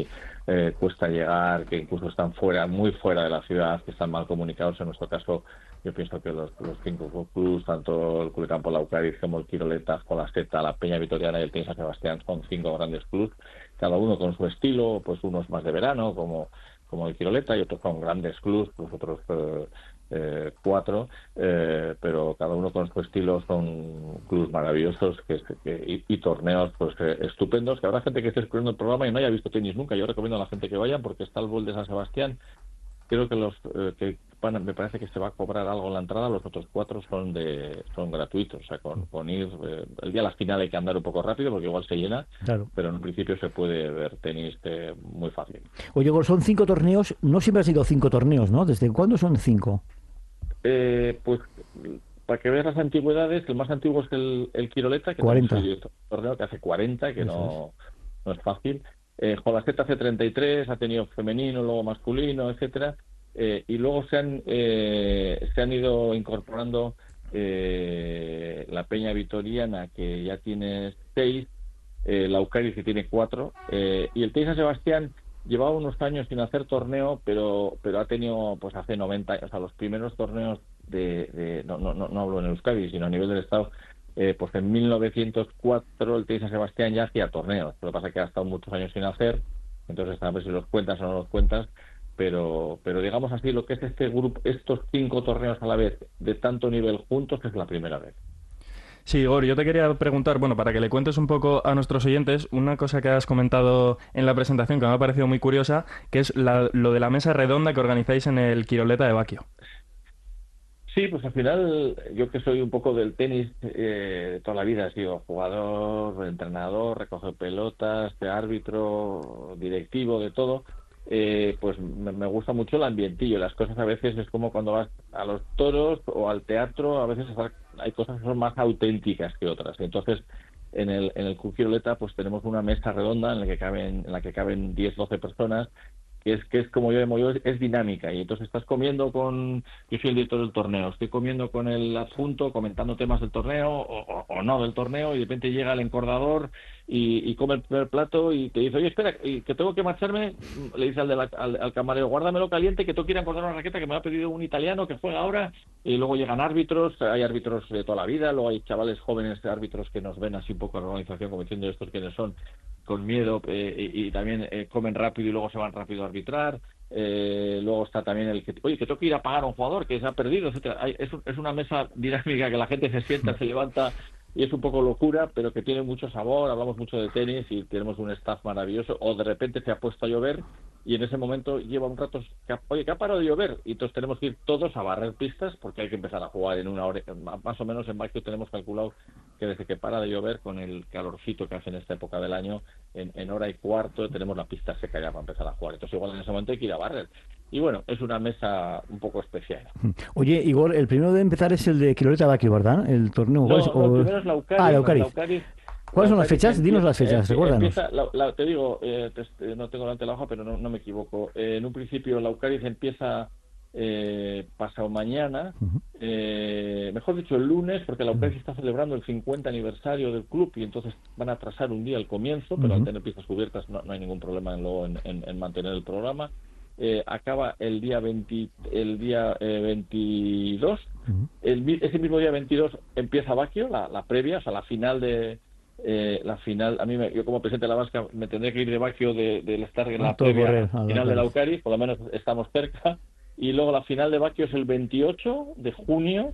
eh, cuesta llegar, que incluso están fuera, muy fuera de la ciudad, que están mal comunicados. En nuestro caso, yo pienso que los, los cinco clubs, tanto el Club de Campo Laucariz como el Quiroleta, Jolaseta, la Peña Vitoriana y el Tenis San Sebastián, son cinco grandes clubs, cada uno con su estilo, pues unos más de verano, como, como el Quiroleta, y otros con grandes clubs, los otros eh, eh, cuatro, eh, pero cada uno con su estilo. Son clubs maravillosos que, que, y, y torneos pues eh, estupendos, que habrá gente que esté escuchando el programa y no haya visto tenis nunca. Yo recomiendo a la gente que vayan, porque está el Bowl de San Sebastián. Creo que los eh, que van, me parece que se va a cobrar algo en la entrada, los otros cuatro son de son gratuitos, o sea, con, con ir eh, el día de la final hay que andar un poco rápido porque igual se llena, claro. Pero en principio se puede ver tenis eh, muy fácil. Oye, Igor, son cinco torneos, no siempre han sido cinco torneos, ¿no? ¿Desde cuándo son cinco? Eh, pues para que veas las antigüedades, el más antiguo es el, el Quiroleta, que cuarenta. Es un torneo que hace cuarenta, que no es. no es fácil. Eh, Jolaseta hace treinta y tres, ha tenido femenino, luego masculino, etcétera. Eh, y luego se han eh, se han ido incorporando eh, la Peña Vitoriana, que ya tiene seis, eh, la Laucariz, que tiene cuatro, eh, y el Tenis San Sebastián llevaba unos años sin hacer torneo, pero pero ha tenido, pues hace noventa, o sea, los primeros torneos de, de no, no, no hablo en Euskadi, sino a nivel del Estado, eh, pues en mil novecientos cuatro el Tenis San Sebastián ya hacía torneos. Lo que pasa es que ha estado muchos años sin hacer, entonces a ver si los cuentas o no los cuentas, pero pero digamos así, lo que es este grupo, estos cinco torneos a la vez de tanto nivel juntos, es la primera vez. Sí, Igor, yo te quería preguntar, bueno, para que le cuentes un poco a nuestros oyentes, una cosa que has comentado en la presentación que me ha parecido muy curiosa, que es la, lo de la mesa redonda que organizáis en el Quiroleta de Baquio. Sí, pues al final, yo que soy un poco del tenis eh, de toda la vida, he sido jugador, entrenador, recoger pelotas, de árbitro, directivo, de todo. Eh, pues me, me gusta mucho el ambientillo. Las cosas a veces es como cuando vas a los toros o al teatro, a veces hay cosas que son más auténticas que otras. Entonces, en el en el Club Quiroleta pues tenemos una mesa redonda en la que caben en la que caben diez, doce personas, que es que es como yo llamo yo, es, es dinámica, y entonces estás comiendo con, yo soy el director del torneo, estoy comiendo con el adjunto, comentando temas del torneo o, o, o no del torneo, y de repente llega el encordador y, y come el primer plato y te dice, oye, espera, que tengo que marcharme, le dice al, de la, al, al camarero, guárdamelo caliente, que tengo que ir a encordar una raqueta que me ha pedido un italiano que juega ahora. Y luego llegan árbitros, hay árbitros de toda la vida, luego hay chavales jóvenes árbitros que nos ven así un poco a la organización como diciendo estos quiénes son, con miedo, eh, y, y también eh, comen rápido y luego se van rápido a arbitrar. Eh, luego está también el que, oye, que tengo que ir a pagar a un jugador que se ha perdido, etcétera. Hay, es, es una mesa dinámica que la gente se sienta, se levanta, y es un poco locura, pero que tiene mucho sabor. Hablamos mucho de tenis y tenemos un staff maravilloso. O de repente se ha puesto a llover y en ese momento lleva un rato, que, oye, que ha parado de llover, y entonces tenemos que ir todos a barrer pistas porque hay que empezar a jugar en una hora. Más o menos en Baquio tenemos calculado que desde que para de llover, con el calorcito que hace en esta época del año, en, en hora y cuarto tenemos la pista seca ya para empezar a jugar. Entonces igual en ese momento hay que ir a barrer. Y bueno, es una mesa un poco especial. Oye, Igor, el primero de empezar es el de Quiroleta Baquio, ¿verdad? El torneo. No, ¿es? no, O... el primero es Laucariz. Ah, Laucariz. Laucariz. ¿Cuáles son las fechas? Empieza, Dinos las fechas, eh, recuérdanos. Empieza, la, la, te digo, eh, te, no tengo delante la hoja, pero no, no me equivoco. Eh, en un principio, Laucariz empieza eh, pasado mañana, uh-huh. eh, mejor dicho, el lunes, porque Laucariz uh-huh. está celebrando el cincuenta aniversario del club y entonces van a atrasar un día el comienzo, pero uh-huh. al tener pistas cubiertas no, no hay ningún problema en, luego en, en, en mantener el programa. Eh, acaba el día veinte, el día eh, veintidós. Uh-huh. El, ese mismo día veintidós empieza Baquio, la, la previa, o sea, la final de eh, la final. A mí, me, yo como presidente de la Vasca, me tendré que ir de Baquio del de, de estar en la previa correr, final de Laucariz, por lo menos estamos cerca. Y luego la final de Baquio es el veintiocho de junio.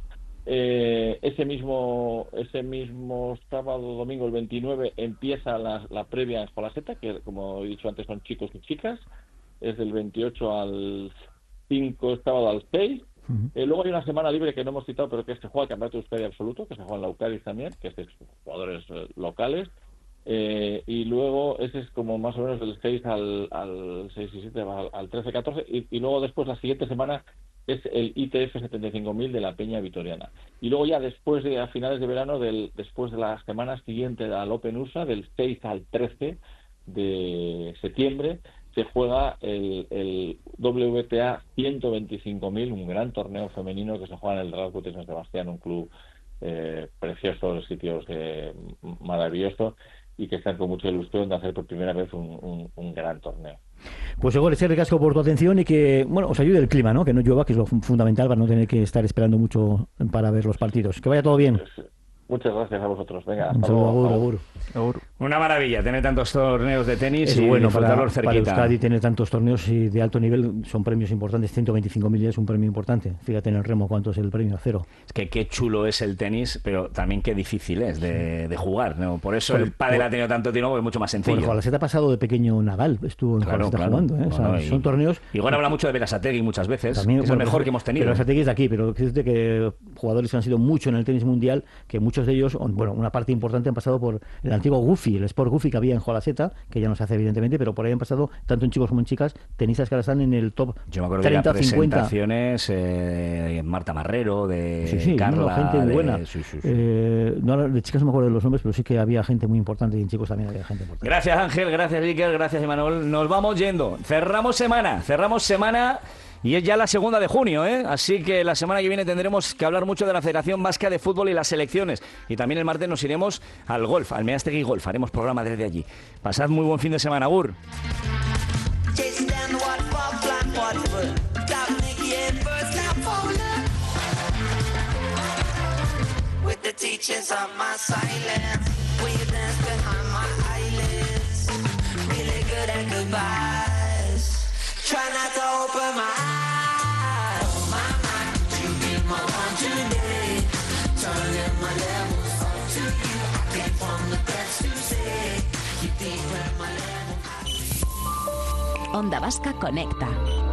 Eh, ese mismo ese mismo sábado, domingo, el veintinueve, empieza la, la previa en Jolaseta, que como he dicho antes son chicos y chicas. Es del veintiocho al cinco, sábado al seis. Uh-huh. Eh, luego hay una semana libre que no hemos citado, pero que se juega el Campeonato de Euskadi Absoluto, que se juega en Laucariz también, que es de jugadores eh, locales. Eh, y luego ese es como más o menos del seis al, al seis y siete, al, al trece, catorce. Y, y luego después, la siguiente semana, es el I T F setenta y cinco mil de la Peña Vitoriana. Y luego ya después de, a finales de verano, del, después de la semana siguiente al Open U S A, del seis al trece de septiembre, se juega el, el W T A ciento veinticinco mil, un gran torneo femenino que se juega en el Real Club de San Sebastián, un club eh, precioso, sitios eh, maravilloso, y que están con mucha ilusión de hacer por primera vez un, un, un gran torneo. Pues Igor, ese recasco por tu atención y que, bueno, os ayude el clima, ¿no? Que no llueva, que es lo fundamental para no tener que estar esperando mucho para ver los partidos. Que vaya todo bien. Muchas gracias a vosotros. Venga, Un hasta saludo, luego. agur, agur. Una maravilla tener tantos torneos de tenis Es y bueno para, disfrutarlos para cerquita. Euskadi tener tantos torneos y de alto nivel, son premios importantes. ciento veinticinco mil es un premio importante. Fíjate en el remo cuánto es el premio, cero. Es que qué chulo es el tenis, pero también qué difícil es de, de jugar, ¿no? Por eso Por- el pádel por- ha tenido tanto tiempo, porque es mucho más sencillo. Por Jolaseta ha pasado de pequeño Nadal, estuvo en Claro, Jolaseta claro. jugando. ¿eh? O sea, Bueno, y- son torneos... Igor habla mucho de Berasategui muchas veces, También, que es bueno, el mejor pero- que hemos tenido. Pero Berasategui es de aquí, pero fíjate que jugadores que han sido mucho en el tenis mundial, que muchos de ellos, bueno, una parte importante han pasado por el antiguo Goofy, el Sport Goofy que había en Jolaseta, que ya no se hace evidentemente, pero por ahí han pasado, tanto en chicos como en chicas, tenistas que ahora están en el top Yo me acuerdo de treinta, cincuenta. presentaciones, eh, Marta Marrero, de Sí, sí, Carla, no, gente muy de- buena. sí, sí, sí. Eh, no, de chicas no me acuerdo de los nombres, pero sí que había gente muy importante y en chicos también había gente importante. Gracias Ángel, gracias Iker, gracias Emanuel. Nos vamos yendo. Cerramos semana, cerramos semana y es ya la segunda de junio, ¿eh? Así que la semana que viene tendremos que hablar mucho de la Federación Vasca de Fútbol y las selecciones. Y también el martes nos iremos al golf, al Meastegui Golf. Haremos programa desde allí. Pasad muy buen fin de semana, Agur. With the teachings of my silence, will you dance behind my eyelids? Really good at goodbyes. Try not to open my eyes. Oh my mind, you be my one today. Turning my levels up to you. I came from the best to say. You deep in my level. Onda Vasca Conecta.